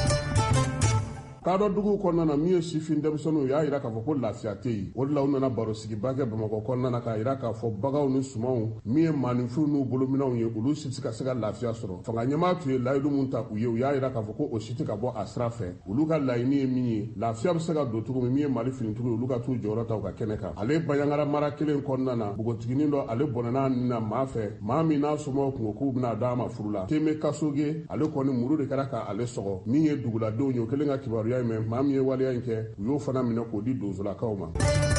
kadɔ dugu kɔnɔna na min ye sifin denmisɛnninw y'a yira k'a fɔ ko lafiya tɛ yen o de la u nana baro sigiba kɛ bamakɔ kɔnɔna na k'a yira k'a fɔ bagaw ni sumanw min ye maaninfinw n'u bolominɛw ye olu si tɛ ka se ka lafiya sɔrɔ fanga ɲɛmaa tun ye layidu min ta u ye u y'a yira k'a fɔ ko o si tɛ ka bɔ a sira fɛ olu ka laɲini ye min ye lafiya bɛ se ka don cogo min ye mali finitigiw olu ka t'u jɔyɔrɔ ta u ka kɛnɛ kan ale baɲangara mara kelen kɔnɔna na bogotiginin dɔ ale bɔnɛna nin na maa fɛ maa min n'a somɔgɔw kun ko k'u bɛna d'a ma furu la teme kasoge ale kɔni muru de kɛra k'ale sɔgɔ min ye duguladenw ye o kelen ka kibaruya ye mɛ maa min ye waleya in kɛ u y'o fana minɛ k'o di donsolakaw ma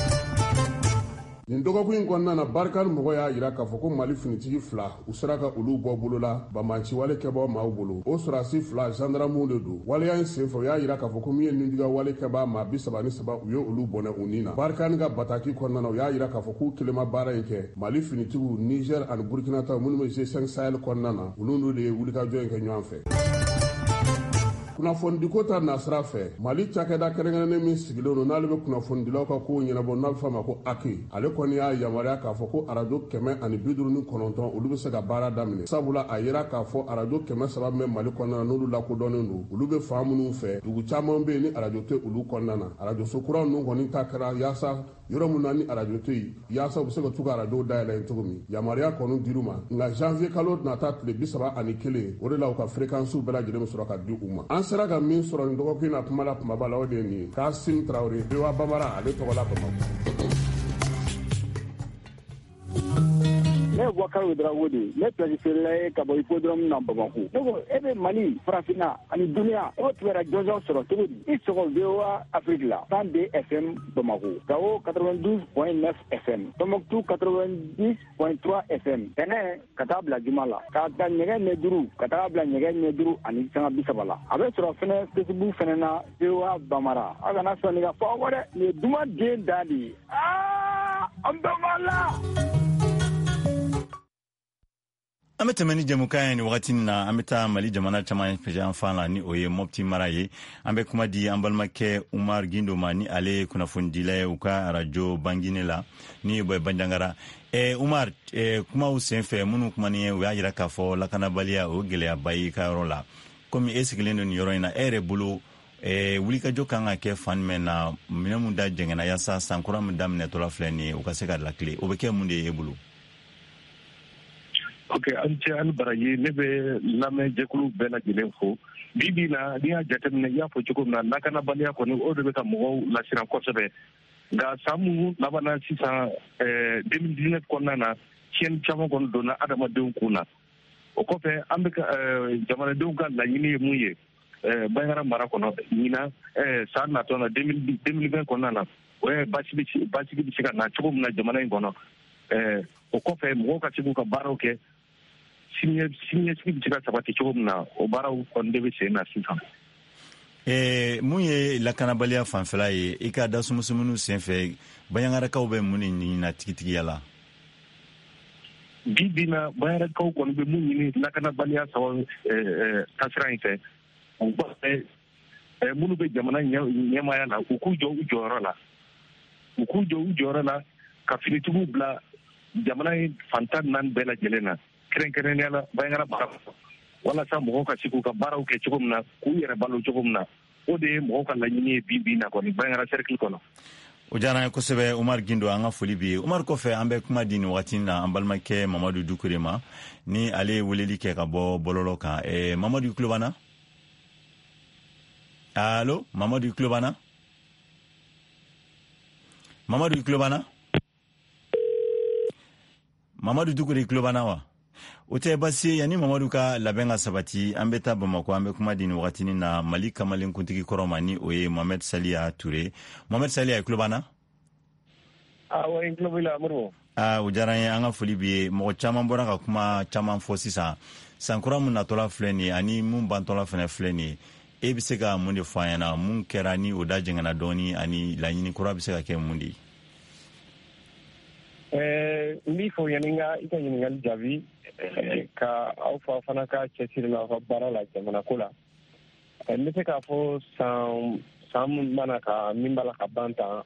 nin dɔgɔkun in kɔnɔna na barika ni mɔgɔ y'a yira k'a fɔ ko mali finitigi 2 u sera ka olu bɔ bolola bamanciwale kɛbɔ maaw bolo o sɔrasi 2 gendarmew de don waleya in senfɛ u y'a yira k'a fɔ ko min ye ninjuga wale kɛbaa maa 33 u ye olu bɔnɛ u nin na barika ni ka bataki kɔnɔna na u y'a yira k'a fɔ k'u kelenma baara in kɛ mali finitigiw niger ani burkina taw minnu bɛ G5 Sahel kɔnɔna na olu n'u de ye wulikajɔ in kɛ ɲɔgɔn fɛ kunnafonidiko ta nasira fɛ mali cakɛda kɛrɛnkɛrɛnnen min sigilen don n'ale bɛ kunnafonidilaw ka kow ɲɛnabɔ n'a bɛ fɔ a ma ko aki ale kɔni y'a yamaruya k'a fɔ ko arajo 159 olu bɛ se ka baara daminɛ sabula a yira k'a fɔ arajo 300 bɛ mali kɔnɔna na n'olu lakodɔnnen don olu bɛ fan minnu fɛ dugu caman bɛ yen ni arajo tɛ olu kɔnɔna na arajo so kura ninnu kɔni ta kɛra yaasa yɔrɔ min na ni arajo tɛ yen yaasa u bɛ se ka t'u ka arajo dayɛlɛ cogo min yamaruya kɔni dir'u ma nka janvier kalo nata tile 31 o de la u ka fréquencew bɛɛ lajɛlen bɛ sɔrɔ ka di u ma an sera ka min sɔrɔ nin dɔgɔkun na kuma la kumaba la o de ye nin ye Kasim Traoré Bewa Bamara ale tɔgɔ la Bamakɔ ne Boubacar Ouedraogo de ne préféré ye ka bɔ hippodrome na Bamako ne ko e bɛ Mali farafinna ani duniya e bɛ tubara jɔnjɔn sɔrɔ cogo di i sɔgɔ VOA Afrique la 102 FM Bamako Gao 92.9 FM Tombouctou 90.3 FM Tɛnɛ ka taa bila Juma la ka taa ɲɛgɛn ɲɛ duuru ka taa bila ɲɛgɛn ɲɛ duuru ani sanga 30 la a bɛ sɔrɔ fɛnɛ Facebook fɛnɛ na VOA Bamara a kana sɔn nin ka fɔ aw wɛrɛ nin ye duman den da de ye an bɛ la an bɛ tɛmɛ ni jɛmukan ye ni wagati na an bɛ taa mali jamana caman fɛjan fan la ni o ye mɔpti mara ye an bɛ kuma di an balimakɛ Umar Gindo ma ni ale ye kunnafonidila ye u ka arajo bangine la ni bɔ banjangara Umar kumaw senfɛ minnu kumani ye u y'a yira k'a fɔ lakanabaliya o gɛlɛyaba ye ka yɔrɔ la komi e sigilen don nin yɔrɔ in na e yɛrɛ bolo wulikajɔ kan ka kɛ fan jumɛn na minɛn mun da jɛngɛna yaasa sankura min daminɛtɔla filɛ nin ye u ka se ka lakile o bɛ kɛ mun de ye e bolo Ok, an cɛ ani baraji ne bɛ lamɛn jɛkulu bɛɛ lajɛlen fo bi bi na n'i y'a jateminɛ i y'a fɔ cogo min na lakanabaliya kɔni o de bɛ ka mɔgɔw lasiran kosɛbɛ nka san minnu laban na sisan 2019 kɔnɔna na tiɲɛni caman kɔni donna adamadenw kun na o kɔfɛ an bɛ jamanadenw ka laɲini ye mun ye Baɲangara mara kɔnɔ ɲina san natɔ na 2020 kɔnɔna na o ye basigi bɛ se ka na cogo min na jamana in kɔnɔ o kɔfɛ mɔgɔw ka se k'u ka baaraw kɛ siniɲɛsigi bɛ se ka sabati cogo min na o baaraw kɔni de bɛ sen na sisan mun ye lakanabaliya fanfɛla ye i ka da sumusumuniw senfɛ baɲangarakaw bɛ mun de ɲinina tigitigiya la bi na baɲangarakaw kɔni bɛ mun ɲini lakanabaliya sababu taasira in fɛ u kɔfɛ minnu bɛ jamana ɲɛmaaya la u k'u jɔ u jɔyɔrɔ la ka finitigiw bila jamana ye fantan 4 bɛɛ lajɛlen na kɛrɛnkɛrɛnnenya la Baɲangara mara walasa mɔgɔw ka se k'u ka baaraw kɛ cogo min na k'u yɛrɛ balo cogo min na o de ye mɔgɔw ka laɲini ye bi na kɔni Baɲangara cercle kɔnɔ o diyara n ye kosɛbɛ Umar Gindo an ka foli b'i ye Umar kɔfɛ an bɛ kuma di nin wagati na an balimakɛ Mamadu Dukure ma ni ale ye weleli kɛ ka bɔ bɔlɔlɔ kan Mamadu tulo b'an na allo Mamadu tulo b'an na Mamadu tulo b'an na Mamadu Dukure tulo b'an na wa o tɛ basi ye yanni Mamadu ka labɛn ka sabati an bɛ taa Bamako an bɛ kuma di nin wagati na Mali kamalenkuntigi kɔrɔ ma ni o ye Mohamed Saliya Ture Mohamed Saliya tulo b'an na awɔ n tulo b'i la Modibo o diyara n ye an ka foli b'i ye mɔgɔ caman bɔra ka kuma caman fɔ sisan sankura mun natɔla filɛ nin ye ani mun bantɔla fɛnɛ filɛ nin ye e bɛ se ka mun de fɔ an ɲɛna mun kɛra ni o da jɛngɛna dɔɔni ani laɲini kura bɛ se ka kɛ mun de ye. N b'i fɔ yanni i ka ɲininkali jaabi ka aw fa fana ka cɛsiri la aw ka baara la jamana ko la n bɛ se k'a fɔ san mana ka min b'a la ka ban tan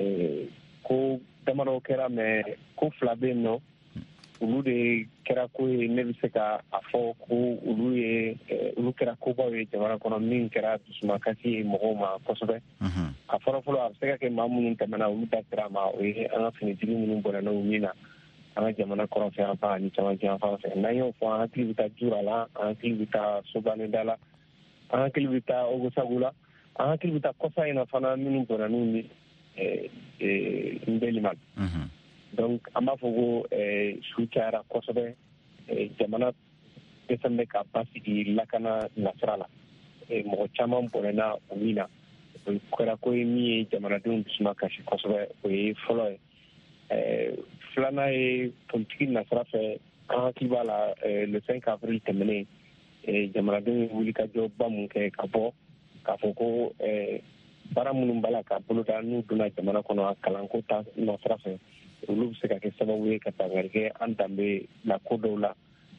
ko damadɔ kɛra mɛ ko 2 bɛ yen nɔ olu de kɛra ko ye ne bɛ se ka a fɔ ko olu kɛra kobaw ye jamana kɔnɔ min kɛra dusumakasi ye mɔgɔw ma kosɛbɛ a fɔlɔfɔlɔ a bɛ se ka kɛ maa minnu tɛmɛna olu da sira ma o ye an ka finitigi minnu bɔnna n'u min na an ka jamana kɔrɔnfɛ yan fan ani camancɛ yan fan fɛ n'an y'o fɔ an hakili bɛ taa jura la an hakili bɛ taa sobanida la an hakili bɛ taa ogosagu la an hakili bɛ taa kɔsa in na fana minnu bɔnna n'u ni nbɛlima donc an b'a fɔ ko su cayara kosɛbɛ jamana dɛsɛn bɛ ka basigi lakana nasira la mɔgɔ caman bɔnɛna o min na o kɛra ko ye min ye jamanadenw dusuma kasi kosɛbɛ o ye fɔlɔ ye filanan ye politiki nasira fɛ an hakili b'a la le 5 avril tɛmɛnen jamanadenw ye wulikajɔba mun kɛ ka bɔ k'a fɔ ko baara minnu b'a la ka boloda n'u donna jamana kɔnɔ a kalanko ta nasira fɛ olu bɛ se ka kɛ sababu ye ka tangari kɛ an danbe la ko dɔw la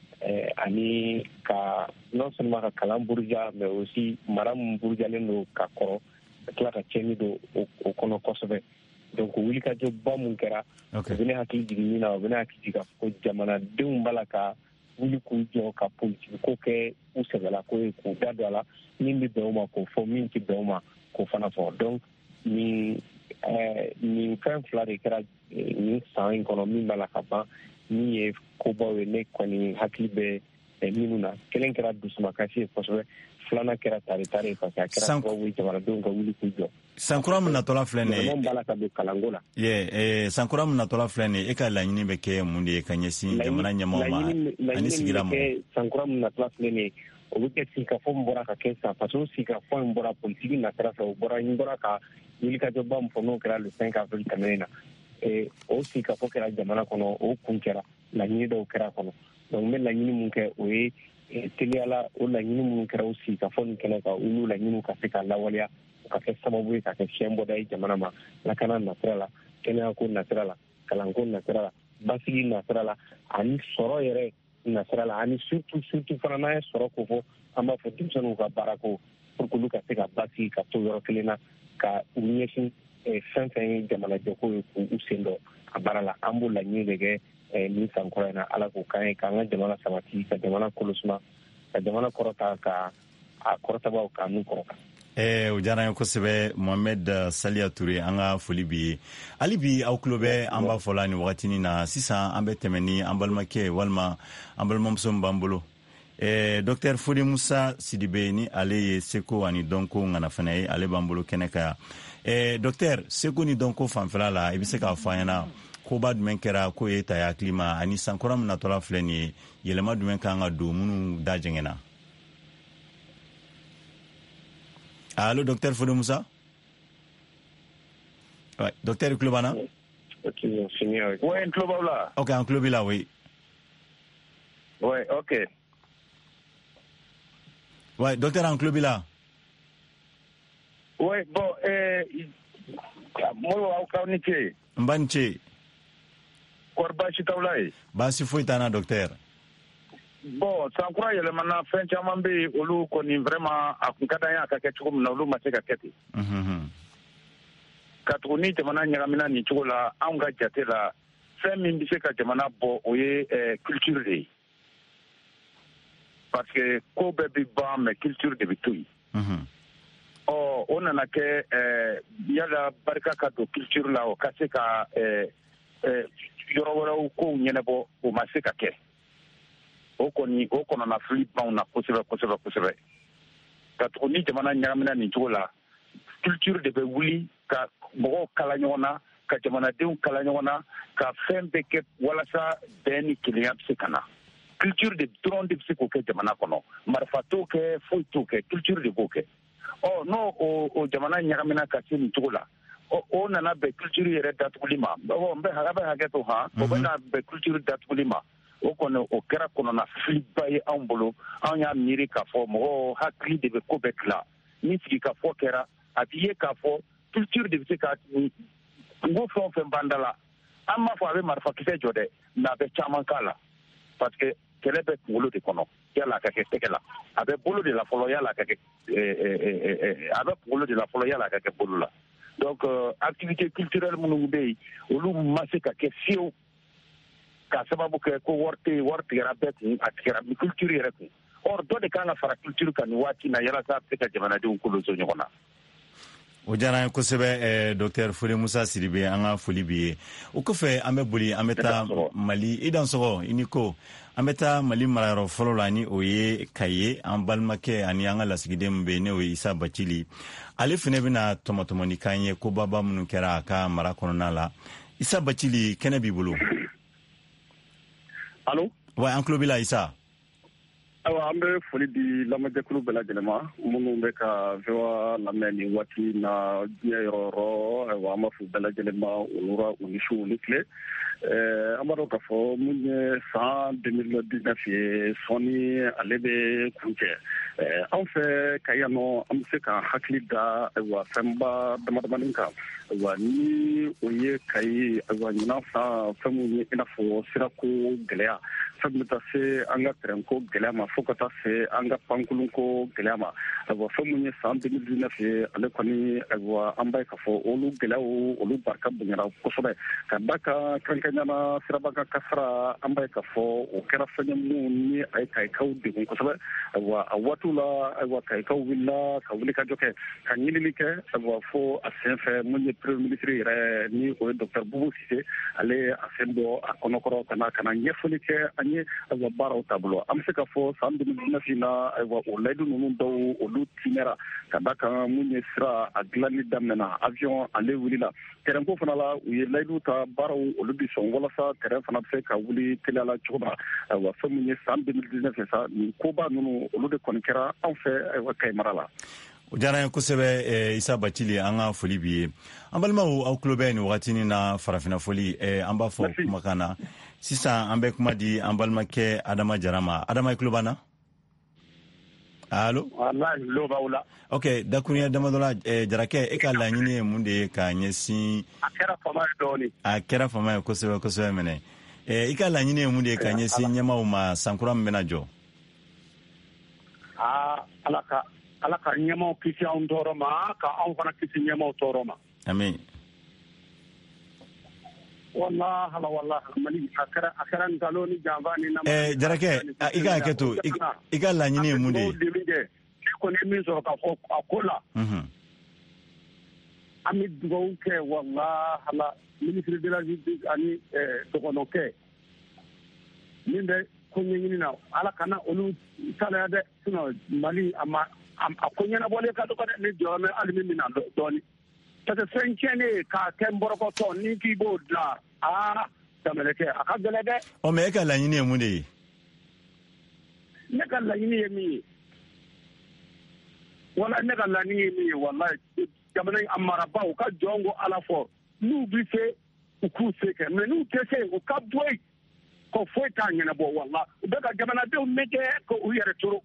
ani ka non seulement ka kalan buruja mais aussi mara min burujalen don ka kɔrɔ ka tila ka tiɲɛni don o kɔnɔ kosɛbɛ donc wulikajɔba mun kɛra o bɛ ne hakili jigin min na o bɛ ne hakili jigin k'a fɔ ko jamanadenw b'a la ka wuli k'u jɔ ka politiki ko kɛ u sɛbɛla ko ye k'u da don a la min bɛ bɛn o ma k'o fɔ min tɛ bɛn o ma k'o fana fɔ donc nin fɛn 2 de kɛra nin san in kɔnɔ min b'a la ka ban min ye kobaw ye ne kɔni hakili bɛ minnu na kelen kɛra dusumakasi ye kosɛbɛ filanan kɛra tare-tare ye parce que a kɛra sababu ye jamanadenw ka wuli k'u jɔ. Sankura min natɔla filɛ nin ye ɲamanw b'a la ka don kalanko la. Sankura min natɔla filɛ nin ye e ka laɲini bɛ kɛ mun de ye ka ɲɛsin jamana ɲɛmaaw ma ani sigira mɔgɔw. Sankura min natɔla filɛ nin ye o bɛ kɛ sigikafɔ min bɔra ka kɛ sisan parce que o sigikafɔ in bɔra politiki nasira fɛ o bɔra ka wulikajɔba min fɔ n'o kɛra le 5 avril tɛmɛnen na o sigikafɔ kɛra jamana kɔnɔ o kun kɛra laɲini dɔw kɛra kɔnɔ donc n bɛ laɲini mun kɛ o ye teliyala o laɲini minnu kɛra o sigikafɔ nin kɛnɛ kan olu laɲiniw ka se ka lawaleya ka kɛ sababu ye ka kɛ fiɲɛ bɔda ye jamana ma lakana nasira la kɛnɛyako nasira la kalanko nasira la basigi nasira la ani sɔrɔ yɛrɛ nasira la ani surtout fana n'an ye sɔrɔ ko fɔ an b'a fɔ denmisɛnninw ka baara ko pour que olu ka se ka basigi ka to yɔrɔ kelen na ka u ɲɛsin fɛn fɛn ye jamanajɔko ye k'u sen dɔ a baara la an b'o laɲini de kɛ nin san kɔrɔ in na ala k'o k'an ye k'an ka jamana sabati ka jamana kolosuma ka jamana kɔrɔta ka a kɔrɔtabaw k'a n'u kɔrɔta. O diyara n ye kosɛbɛ Mohamed Saliya Ture an ka foli b'i ye hali bi aw tulo bɛ an b'a fɔ la nin wagatinin na sisan an bɛ tɛmɛ ni an balimakɛ walima an balimamuso min b'an bolo Dr Fode Musa Sidibe ni ale ye seko ani dɔnko ŋana fana ye ale b'an bolo kɛnɛ kan yan Dr seko ni dɔnko fanfɛla la i bɛ se k'a fɔ an ɲɛna koba jumɛn kɛra ko ye ta ye hakili ma ani sankura min natɔla filɛ nin ye yɛlɛma jumɛn kan ka don minnu da jɛngɛnna. Allô, docteur Fode Musa? Ouais, docteur Klobana? Oui, Klobana. Ok, en Klobila, oui. Oui, ok. Ouais, docteur en Klobila. Oui, bon, moi, Kaunike. Mbanche. Korbashi Taulai. Basi Foitana, docteur. Bon, Sankura yɛlɛmana fɛn caman bɛ yen olu kɔni vraiment a kun ka d'an ye a ka kɛ cogo min na olu ma se ka kɛ ten. Ka tugu ni jamana ɲagamina nin cogo la anw ka jate la fɛn min bɛ se ka jamana bɔ o ye culture de ye parce que ko bɛɛ bɛ ban mais culture de bɛ to yen. O nana kɛ yala barika ka don culture la o ka se ka yɔrɔ wɛrɛw kow ɲɛnabɔ o ma se ka kɛ. O kɔnɔna fili banw na kosɛbɛ ka tugu ni jamana ɲagamina nin cogo la culture de bɛ wuli ka mɔgɔw kala ɲɔgɔn na ka jamanadenw kala ɲɔgɔn na ka fɛn bɛɛ kɛ walasa bɛn ni kelenya bɛ se ka na culture de dɔrɔn de bɛ se k'o kɛ jamana kɔnɔ marifa t'o kɛ foyi t'o kɛ culture de b'o kɛ n'o o jamana ɲagamina ka se nin cogo la o nana bɛn culture yɛrɛ datuguli ma n bɛ hakɛ to o bɛna bɛn culture datuguli ma o kɔni o kɛra kɔnɔna filiba ye anw bolo anw y'a miiri k'a fɔ mɔgɔ hakili de bɛ ko bɛɛ tila ni sigi ka fɔ kɛra a b'i ye k'a fɔ culture de bɛ se ka kungo fɛn o fɛn b'an da la an m'a fɔ a bɛ marifakisɛ jɔ dɛ mais a bɛ caman k'a la parce que kɛlɛ bɛ kunkolo de kɔnɔ yala a ka kɛ tɛgɛ la a bɛ bolo de la fɔlɔ yala a ka kɛ a bɛ kunkolo de la fɔlɔ yala a ka kɛ bolo la donc activité culturelle minnu bɛ yen olu ma se ka kɛ fiyewu ka sababu kɛ ko wari tigɛra bɛɛ kun a tigɛra culture yɛrɛ kun or dɔ de kan ka fara culture kan nin waati na yalasa a bɛ se ka jamanadenw koloso ɲɔgɔn na. O diyara an ye kosɛbɛ Dr Fode Musa Sidibe an ka foli b'i ye o kɔfɛ an bɛ boli an bɛ taa Mali i dansɔgɔ i ni ko an bɛ taa Mali marayɔrɔ fɔlɔ la ni o ye Kaye an balimakɛ ani an ka lasigiden min bɛ yen n'o ye Isa Bacili ale fana bɛna tɔmɔtɔmɔni kan ye ko baba minnu kɛra a ka mara kɔnɔna la Isa Bacili kɛnɛ b'i bolo. Allo wa an tulo b'i la Isa. Awa an bɛ foli di lamɛnjɛkulu bɛɛ lajɛlen ma minnu bɛ ka VOA lamɛn nin waati na diɲɛ yɔrɔ yɔrɔ ayiwa an b'a fɔ bɛɛ lajɛlen ma u ni su u ni tile an b'a dɔn k'a fɔ mun ye san 2019 ye sɔnni ale bɛ kuncɛ anw fɛ ka yan nɔ an bɛ se ka hakili da ayiwa fɛnba damadamanin kan ayiwa ni o ye Kayi ayiwa ɲinan san fɛn mun ye i n'a fɔ sirako gɛlɛya fɛn bɛ taa se an ka terɛnko gɛlɛya ma fo ka taa se an ka pankulunko gɛlɛya ma ayiwa fɛn mun ye san 2019 ye ale kɔni ayiwa an b'a ye k'a fɔ olu gɛlɛyaw olu barika bonyana kosɛbɛ ka da kan kɛrɛnkɛrɛnnena sirabakan kasara an b'a ye k'a fɔ o kɛra fɛn ye minnu ni a ye kayikaw degun kosɛbɛ ayiwa a waatiw la ayiwa kayikaw wulila ka wuli ka jɔ kɛ ka ɲinili kɛ ayiwa fo a sen fɛ mun ye premier ministre yɛrɛ ni o ye docteur Boubou Cissé ale a sen bɔ a kɔnɔkɔrɔ ka na ɲɛfɔli kɛ an ye ayiwa baaraw taabolo an bɛ se ka fɔ san 2019 na ayiwa o layidu ninnu dɔw olu timɛra ka da kan mun ye sira a dilanni daminɛna avion ale wulila terɛnko fana la u ye layidu ta baaraw olu bi sɔn walasa terɛn fana bɛ se ka wuli teliya la cogo min ayiwa fɛn mun ye san 2019 sa nin koba ninnu olu de kɔni kɛra anw fɛ ayiwa Kayi mara la. O diyara an ye kosɛbɛ Isa Bacili an ka foli b'i ye an balimaw aw tulo bɛ nin wagatinin na farafina foli an b'a fɔ kumakan na sisan an bɛ kuma di an balimakɛ Adama Jara ma Adama i tulo b'an na. Allo wallahi lo b'aw la. Ok dakurunya damadɔ la Jarakɛ e ka laɲini ye mun de ye ka ɲɛsin a kɛra fama ye dɔɔni a kɛra fama ye kosɛbɛ kosɛbɛ mɛnɛ i ka laɲini ye mun de ye ka ɲɛsin ɲɛmaaw ma sankura min bɛna jɔ. Ala ka ɲɛmaaw kisi anw tɔɔrɔ ma ka anw fana kisi ɲɛmaaw tɔɔrɔ ma. Amin. Wallahi Mali a kɛra nkalon ni janfa ni nama. Jarakɛ i ka hakɛ to i ka laɲini ye mun de ye. Ne kɔni ye min sɔrɔ ka fɔ a ko la. An bɛ dugawu kɛ wallahi ministre de la justice ani dɔgɔnɔkɛ min bɛ ko ɲɛɲini na Ala kana olu salaya dɛ sinon Mali a ko ɲɛnabɔlen ka dɔgɔ dɛ ne jɔyɔrɔ bɛ hali min bɛna dɔɔni parce que fɛn tiɲɛnen k'a kɛ nbɔrɔkɔtɔ ni k'i b'o dilan Damelekɛ a ka gɛlɛn dɛ. Mais e ka laɲini ye mun de ye. Ne ka laɲini ye min ye wallahi ne ka laɲini ye min ye wallahi jamana a marabaaw ka jɔn ko Ala fɔ n'u bɛ se u k'u se kɛ mais n'u tɛ se u ka bɔ yen ko foyi t'a ɲɛnabɔ wallahi u bɛ ka jamanadenw nɛgɛ ko u yɛrɛ toro.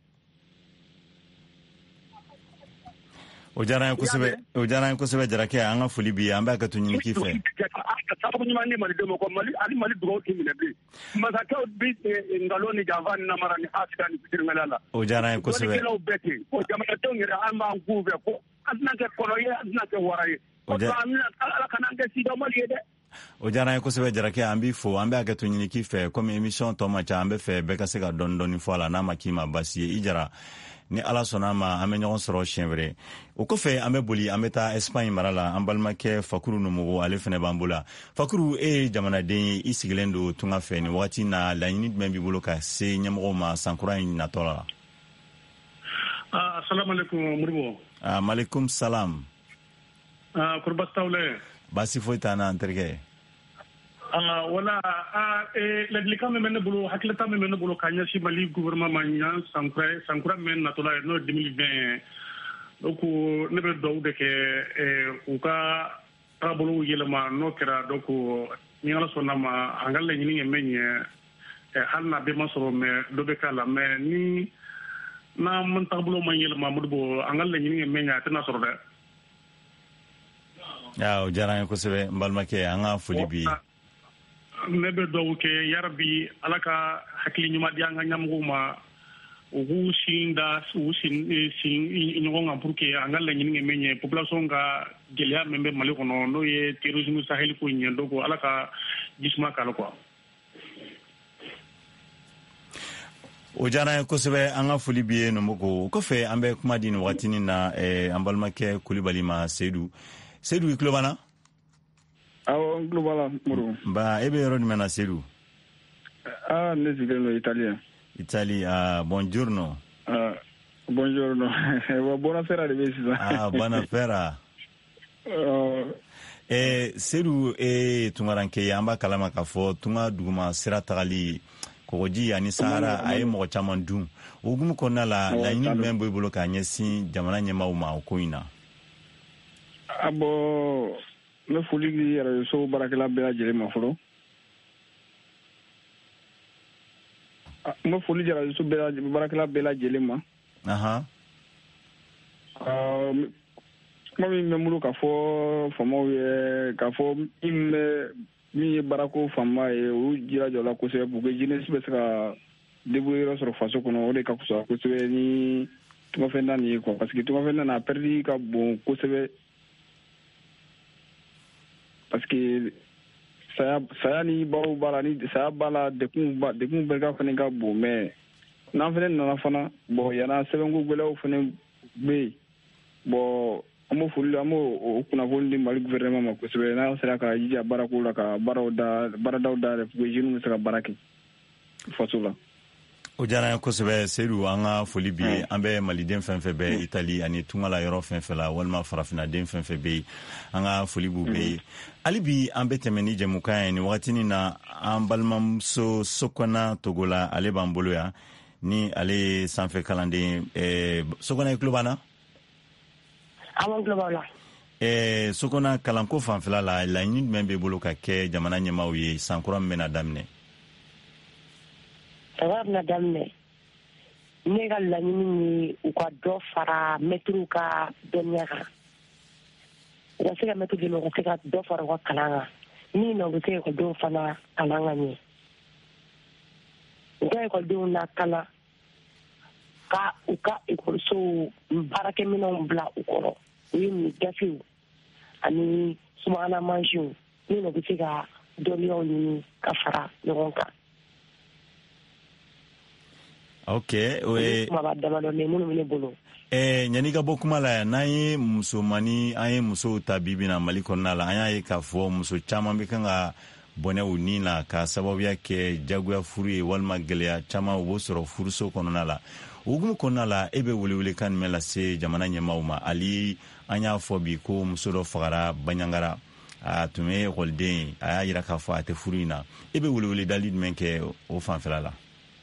O diyara an ye kosɛbɛ Jarakɛ an ka foli b'i ye an b'a ka to ɲini k'i fɛ. Sababu ɲuman ni Malidenw ko Mali dugawu tɛ minɛ bilen masakɛw bɛ nkalon ni janfa ni namara ni hasida ni fitirimɛla la. O diyara an ye kosɛbɛ. Dɔnnikɛlaw bɛɛ ten ko jamanadenw yɛrɛ an b'an k'u fɛ ko an tɛna kɛ kɔlɔ ye an tɛna kɛ wara ye. Ala kana an kɛ sida Mali ye dɛ. O diyara an ye kosɛbɛ Jarakɛ an b'i fo an bɛ hakɛ to ɲini k'i fɛ comme émission tɔ ma ca an bɛ fɛ bɛɛ ka se ka dɔɔni fɔ a la n'a ma k'i ma basi ye i Jara ni Ala sɔnna ma an bɛ ɲɔgɔn sɔrɔ siɲɛ wɛrɛ o kɔfɛ an bɛ boli an bɛ taa Espagne mara la an balimakɛ Fakuru Numugo ale fana b'an bolo Fakuru e ye jamanaden ye i sigilen don tunga fɛ nin wagati na laɲini jumɛn b'i bolo ka se ɲɛmɔgɔw ma sankura in natɔ la. Assalamu alaikum Modibo. Maaleykum salam. Kɔri baasi t'aw la. Baasi foyi t'an na an terikɛ. Wala ladilikan min bɛ ne bolo hakilita min bɛ ne bolo ka ɲɛsin Mali gouvernement ma ɲan sankura min natɔla ye n'o ye 2020 donc ne bɛ dugawu de kɛ u ka tabolo yelema no kɛra donc ni ala sɔnna ma an ka laɲini ye min ye hali n'a bɛɛ ma sɔrɔ mais dɔ bɛ k'a la mais ni n'an taabolo ma yɛlɛma Modibo an ka laɲini ye min ye a tɛna sɔrɔ dɛ. o diyara n ye kosɛbɛ n balimakɛ an ka foli bi ne bɛ dugawu kɛ yarabi ala ka hakili ɲuman di an ka ɲɛmɔgɔw ma u k'u sin ɲɔgɔn kan pour que an ka laɲini ye min ye population ka gɛlɛya min bɛ Mali kɔnɔ n'o ye terrorisme sahel ko ɲɛ donc ala ka jisuma k'ala quoi. o diyara n ye kosɛbɛ an ka foli bi ye Nomboko o kɔfɛ an bɛ kuma di nin waatinin na an balimakɛ Kulibali ma Seydou i tulo b'an na? Awɔ n tulo b'a la Modibo. Nba e bɛ yɔrɔ jumɛn na Seydou? Ne sigilen don Italie. Buongiorno. Buongiorno. Buonasera de bɛ sisan. Buonasera. Seydou tungaranke ye an b'a kalama k'a fɔ tunga duguma sira tagali kɔgɔji ani Sahara a ye mɔgɔ caman dun o hukumu kɔnɔna la laɲini jumɛn b'i bolo k'a ɲɛsin jamana ɲɛmaaw ma o ko in na? Bon ne foli di radio baarakɛla bɛɛ lajɛlen ma fɔlɔ. N bɛ foli di radio baarakɛla bɛɛ lajɛlen ma. Kuma min bɛ n bolo ka fɔ faamaw ye k'a fɔ min ye baarako faama ye o jiraja o la kosɛbɛ pour que jeunesse bɛ se ka débrouiller yɔrɔ sɔrɔ faso kɔnɔ o de ka fisa kosɛbɛ ni tungafɛnda nin ye quoi parce que tungafɛnda nin a perdre ka bon kosɛbɛ. Parce que saya ni baro bara ni saya bala dekun bɛɛ fana ka bon mais n'an fana nana fana bon yana sɛbɛnko gɛlɛyaw fana bɛ yen bon an b'o foli an b'o kunnafoni di Mali gouvernement ma kosɛbɛ n'a sera ka jija baarako la ka baaradaw da pour que jeunes bɛ se ka baara kɛ faso la. o diyara n ye kosɛbɛ Seydou an ka foli bi an bɛ maliden fɛn fɛn bɛ Italie ani tungala yɔrɔ fɛn fɛn la walima farafinaden fɛn fɛn bɛ yen an ka foli b'u bɛɛ ye hali bi an bɛ tɛmɛ ni jɛmukan ye nin wagatinin na an balimamuso Sokona Togola ale b'an bolo yan ni ale ye sanfɛ kalanden Sokona i tulo b'an na? Awɔ n tulo b'aw la. Sokona kalanko fanfɛla la laɲini jumɛn b'i bolo ka kɛ jamana ɲɛmaaw ye san kura min bɛna daminɛ? Saga bɛna daminɛ ne ka laɲini ye u ka dɔ fara mɛtiriw ka dɔnniya kan u ka se ka mɛtiri dɛmɛ u ka se ka dɔ fara u ka kalan kan min na u bɛ se ka ekɔlidenw fana kalan ka ɲɛ u ka ekɔlidenw lakana ka u ka ekɔlisow baarakɛminɛnw bila u kɔrɔ o ye nin gafew ani subahana mansiw min na u bɛ se ka dɔnniyaw ɲini ka fara ɲɔgɔn kan. Ok, ɲani ka bɔ kuma la yan n'an ye musomani an ye musow ta bibi na Mali kɔnɔna la an y'a ye k'a fɔ muso caman bɛ kan ka bɔnɛ u ni la ka sababuya kɛ jagoya furu ye walima gɛlɛya caman u b'o sɔrɔ furuso kɔnɔna la o hukumu kɔnɔna la e bɛ welewelekan jumɛn lase jamana ɲɛmaaw ma hali an y'a fɔ bi ko muso dɔ fagara Baɲangara a tun ye ekɔliden ye a y'a jira k'a fɔ a tɛ furu in na e bɛ weleweledali jumɛn kɛ o fanfɛla la?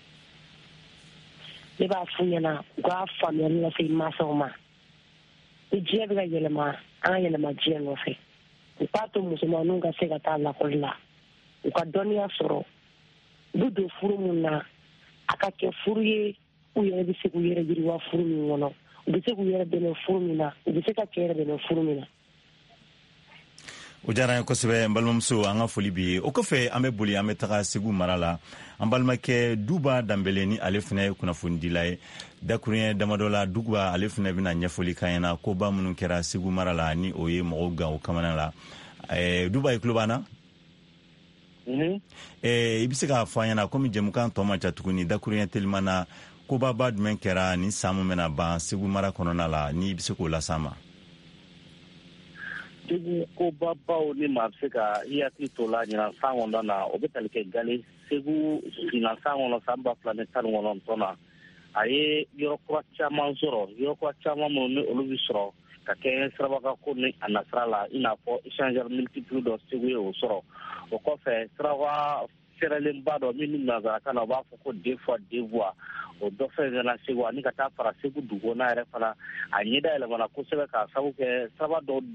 Ne b'a f'u ɲɛna u ka faamuyali lase mansaw ma ni diɲɛ bɛ ka yɛlɛma an ka yɛlɛma diɲɛ nɔfɛ u k'a to musomaninw ka se ka taa lakɔli la u ka dɔnniya sɔrɔ u bɛ don furu min na a ka kɛ furu ye u yɛrɛ bɛ se k'u yɛrɛ yiriwa furu min kɔnɔ u bɛ se k'u yɛrɛ dɛmɛ furu min na u bɛ se ka cɛ yɛrɛ dɛmɛ furu min na. o diyara n ye kosɛbɛ n balimamuso an ka foli b'i ye o kɔfɛ an bɛ boli an bɛ taga Segu mara la an balimakɛ Duba Danbele ni ale fana ye kunnafonidila ye dakuruɲɛ damadɔ la Duba ale fana bɛna ɲɛfɔli k'an ɲɛna koba minnu kɛra Segu mara la ni o ye mɔgɔw gan o kamana la Duba i tulo b'an na? I bɛ se k'a fɔ an ɲɛna komi jɛmukan tɔ man ca tuguni dakuruɲɛ teliman na kobaba jumɛn kɛra ni san min bɛna ban Segu mara kɔnɔna la ni i bɛ se k'o las'an ma? Segu ko babaw ni maa bɛ se ka i hakili to la ɲinan san kɔnɔna na o bɛ tali kɛ Gale Segu ɲinan san kɔnɔ san 2019 na a ye yɔrɔ kura caman sɔrɔ yɔrɔ kura caman minnu ni olu bɛ sɔrɔ ka kɛ sirabakako ni a nasira la i n'a fɔ échangeur multiple dɔ Segu ye o sɔrɔ o kɔfɛ siraba fɛrɛlenba dɔ min ni nanzarakan na u b'a fɔ ko deux fois deux voies o dɔ fɛnɛ Segu ani ka taa fara Segu dugukɔnɔna yɛrɛ fana a ɲɛda yɛlɛmana kosɛbɛ k'a sababu kɛ siraba dɔ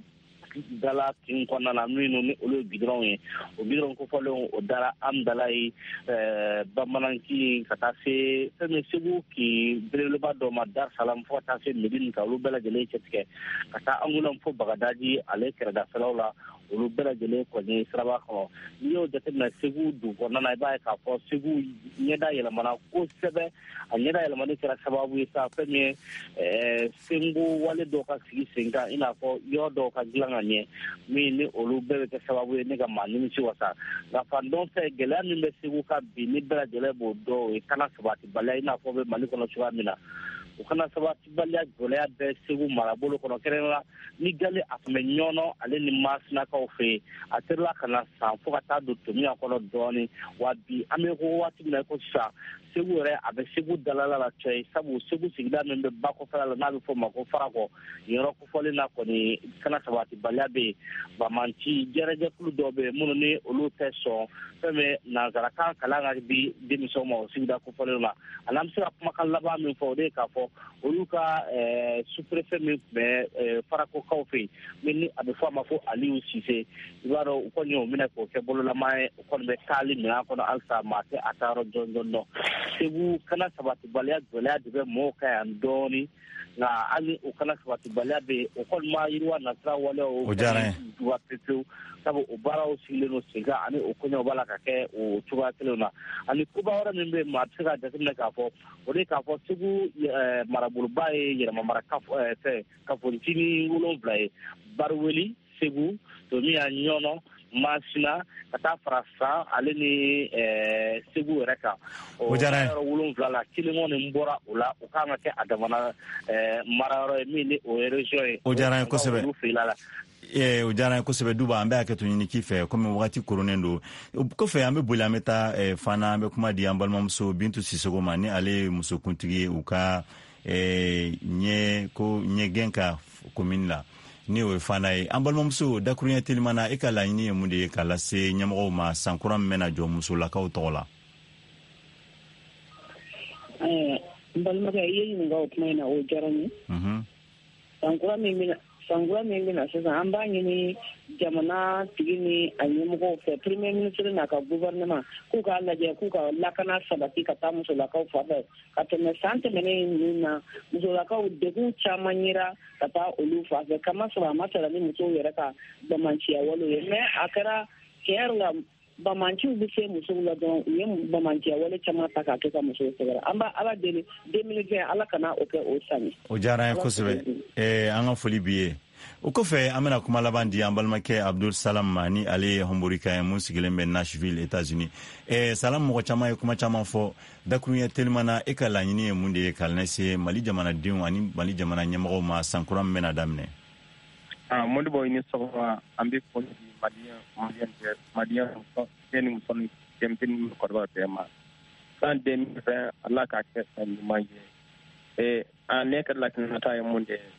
dala kin kɔnɔna na minnu ni olu ye gidɔrɔn ye o gidɔrɔn kofɔlenw o dara an dala ye bamananki ka taa se fɛn min segu k'i belebeleba dɔ ma Dar Salam fo ka taa se Medine ka olu bɛɛ lajɛlen cɛtigɛ ka taa Angoulême fo Bagadaji ale kɛrɛdafɛlaw la olu bɛɛ lajɛlen kɔni siraba kɔnɔ n'i y'o jateminɛ segu dugu kɔnɔna na i b'a ye k'a fɔ segu ɲɛda yɛlɛmana kosɛbɛ a ɲɛda yɛlɛmani kɛra sababu ye sa fɛn min ye senko wale dɔw ka sigi sen kan i n'a fɔ yɔrɔ dɔw ka dilan ka ɲɛ min ni olu bɛɛ bɛ kɛ sababu ye ne ka maa nimisi wasa nka fan dɔ fɛ gɛlɛya min bɛ segu ka bi ni bɛɛ lajɛlen b'o dɔn o ye kana sabatibaliya i n'a fɔ bɛ Mali kɔnɔ cogoya min na o kana sabatibaliya gɛlɛya bɛ segu marabolo kɔnɔ kɛrɛnkɛrɛnnen la ni gale a tun bɛ ɲɔnɔ ale ni masinakaw fɛ yen a terila ka na san fo ka taa don tomiya kɔnɔ dɔɔnin wa bi an bɛ ko waati min na ko sisan segu yɛrɛ a bɛ segu dalala la cɛ sabu segu sigida min bɛ ba kɔfɛla la n'a bɛ fɔ o ma ko farakɔ yɔrɔ kofɔlen na kɔni kana sabatibaliya bɛ yen bamanci jɛrɛjɛkulu dɔw bɛ yen minnu ni olu tɛ sɔn fɛn bɛ nanzarakan kalan ka di denmisɛnw ma o sigida kofɔlen na ani an bɛ se ka kumakan laban min fɔ o de ye k'a fɔ olu ka sous-préfet min tun bɛ farakokaw fɛ yen min ni a bɛ fɔ a ma ko Aliyu Sise i b'a dɔn u kɔni y'o minɛ k'o kɛ bololama ye u kɔni bɛ taali minɛn kɔnɔ halisa maa tɛ a taa yɔrɔ jɔn jɔn dɔn segu kana sabatibaliya gɛlɛya de bɛ mɔgɔw ka yan dɔɔnin nka hali o kana sabatibaliya bɛ yen o kɔni ma yiriwa nasira wale o duwa pepewu sabu o baaraw sigilen don sen kan ani o kɔɲɔw b'a la ka kɛ o cogoya kelen na ani kuba wɛrɛ min bɛ yen maa bɛ se ka jateminɛ k'a fɔ o de k'a fɔ segu maraboloba ye yɛrɛmamara kafonitini 7 ye Bariweli Segu Tomiya Ɲɔnɔ Masina ka taa fara san ale ni segu yɛrɛ kan o yɔrɔ 7 la Kilimɔ nin bɔra o la o kan ka kɛ a damana marayɔrɔ ye min ni o ye région ye o diyara n ye kosɛbɛ o diyara n ye kosɛbɛ Duba an bɛ hakɛto ɲini k'i fɛ komi wagati koronen don o kɔfɛ an bɛ boli an bɛ taa fana an bɛ kuma di an balimamuso Bintu Sisoko ma ni ale ye musokuntigi ye u ka ɲɛgɛn ka commune la ni o ye fana ye an balimamuso dakuruɲɛ telimana e ka laɲini ye mun de ye k'a lase ɲɛmɔgɔw ma sankura min bɛna jɔ musolakaw tɔgɔ la n balimakɛ i ye ɲininka o kuma in na o diyara n ye sankura min bɛna sisan an b'a ɲini jamana tigi ni a ɲɛmɔgɔw fɛ premier ministre n'a ka gouvernement k'u k'a lajɛ k'u ka lakana sabati ka taa musolakaw fɛ ka tɛmɛ san tɛmɛnen ninnu na musolakaw degun caman yera ka taa olu fɛ kamasɔrɔ a ma sara ni musow yɛrɛ ka bamanciya wale ye mais a kɛra tiɲɛ yɛrɛ la bamanciw bɛ se musow la dɔrɔn u ye bamanciya wale caman ta k'a kɛ ka musow sɛgɛrɛ an b'a ala deli 2020 ala kana o kɛ o sanni o diyara n ye kosɛbɛ an ka foli b'i ye o kɔfɛ an bɛna kuma laban di an balimakɛ Abdul Salam ma ni ale ye homborika ye mun sigilen bɛ Nashville États-Unis Salam mɔgɔ caman ye kuma caman fɔ dakuruɲɛ telimana e ka laɲini ye mun de ye k'a lase Mali jamanadenw ani Mali jamana ɲɛmɔgɔw ma sankura min bɛna daminɛ Modibo i ni sɔgɔma an bɛ foli di Maliyɛn cɛ ni muso ni denmisɛnnin ni kɔrɔbaw bɛɛ ma san 2020 Ala k'a kɛ san ɲuman ye ne ka lakinata ye mun de ye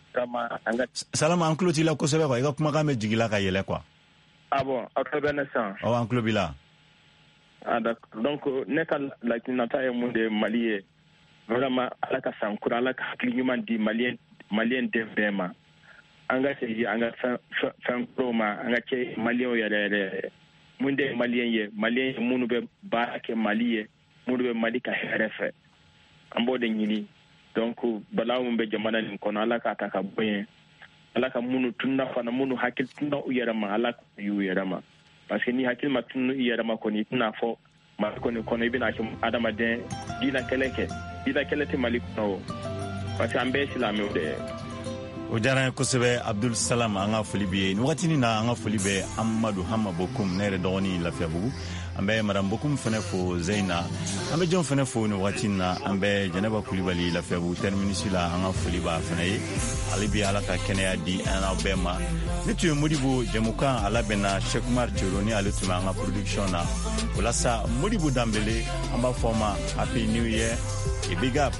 Salama an tulo t'i la kosɛbɛ quoi i ka kumakan bɛ jigin la ka yɛlɛ quoi bon aw tulo bɛ ne san an tulo b'i la d'accord donc ne ka lakinata ye mun de ye Mali ye vraiment Ala ka sankura Ala ka hakili ɲuman di Maliyɛn den bɛɛ ma an ka segin an ka fɛn kuraw ma an ka kɛ Maliyɛnw yɛrɛ mun de ye Maliyɛn ye minnu bɛ baara kɛ Mali ye minnu bɛ Mali ka hɛrɛ fɛ an b'o de ɲini donc balaw min bɛ jamana nin kɔnɔ Ala k'a ta ka bɔ yen Ala ka minnu tununa fana minnu hakili tununa u yɛrɛ ma Ala ka y'u yɛrɛ ma parce que ni hakili ma tunun i yɛrɛ ma kɔni i tɛna fɔ Mali kɔni kɔnɔ i bɛna kɛ adamaden diinɛ kɛlɛ tɛ Mali kɔnɔ o parce que an bɛɛ ye silamɛw de ye o diyara n ye kosɛbɛ Abdul Salam an ka foli b'i ye nin wagati na an ka foli bɛ Amadu Hama Bokum ne yɛrɛ dɔgɔnin Lafiyabugu an bɛ Madame Bokum fana fo Zeyna an bɛ jɔn fana fo nin wagati na an bɛ Jɛnɛba Kulibali Lafiyabugu terminus la an ka foli b'a fana ye ale bi Ala ka kɛnɛya di an n'aw bɛɛ ma ne tun ye Modibo jɛmukan a labɛnna Cheikh Umar Thioro ni ale tun bɛ an ka production na o la sa Modibo Dambele an b'a fɔ ma happy new year a big up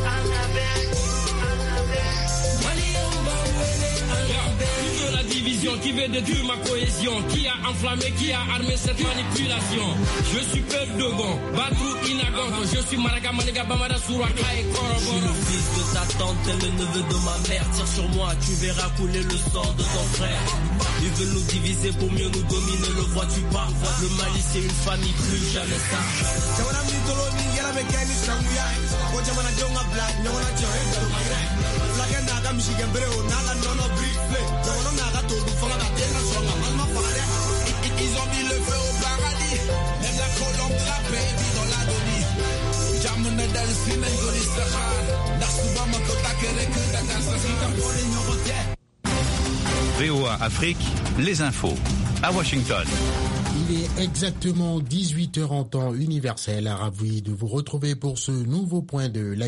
La division qui veut détruire ma cohésion, qui a enflammé, qui a armé cette manipulation. Je suis peur de bon, Batrou Inagongo, je suis Maraga Maniga Bamada Suraka et Koroboro. Je suis le fils de ta tante et le neveu de ma mère. Tire sur moi, tu verras couler le sang de ton frère. Ils veulent nous diviser pour mieux nous dominer, le vois-tu pas? Le Mali c'est une famille, plus jamais ça. Ils ont mis le feu au paradis, même la colombe de la paix vit dans l'agonie. Jamune del Simen Golisaka, Dasubama Kotakereke, Dakasasita pour les Nyorotiens. VOA Afrique, les infos, à Washington. Il est exactement 18h en temps universel. Ravi de vous retrouver pour ce nouveau point de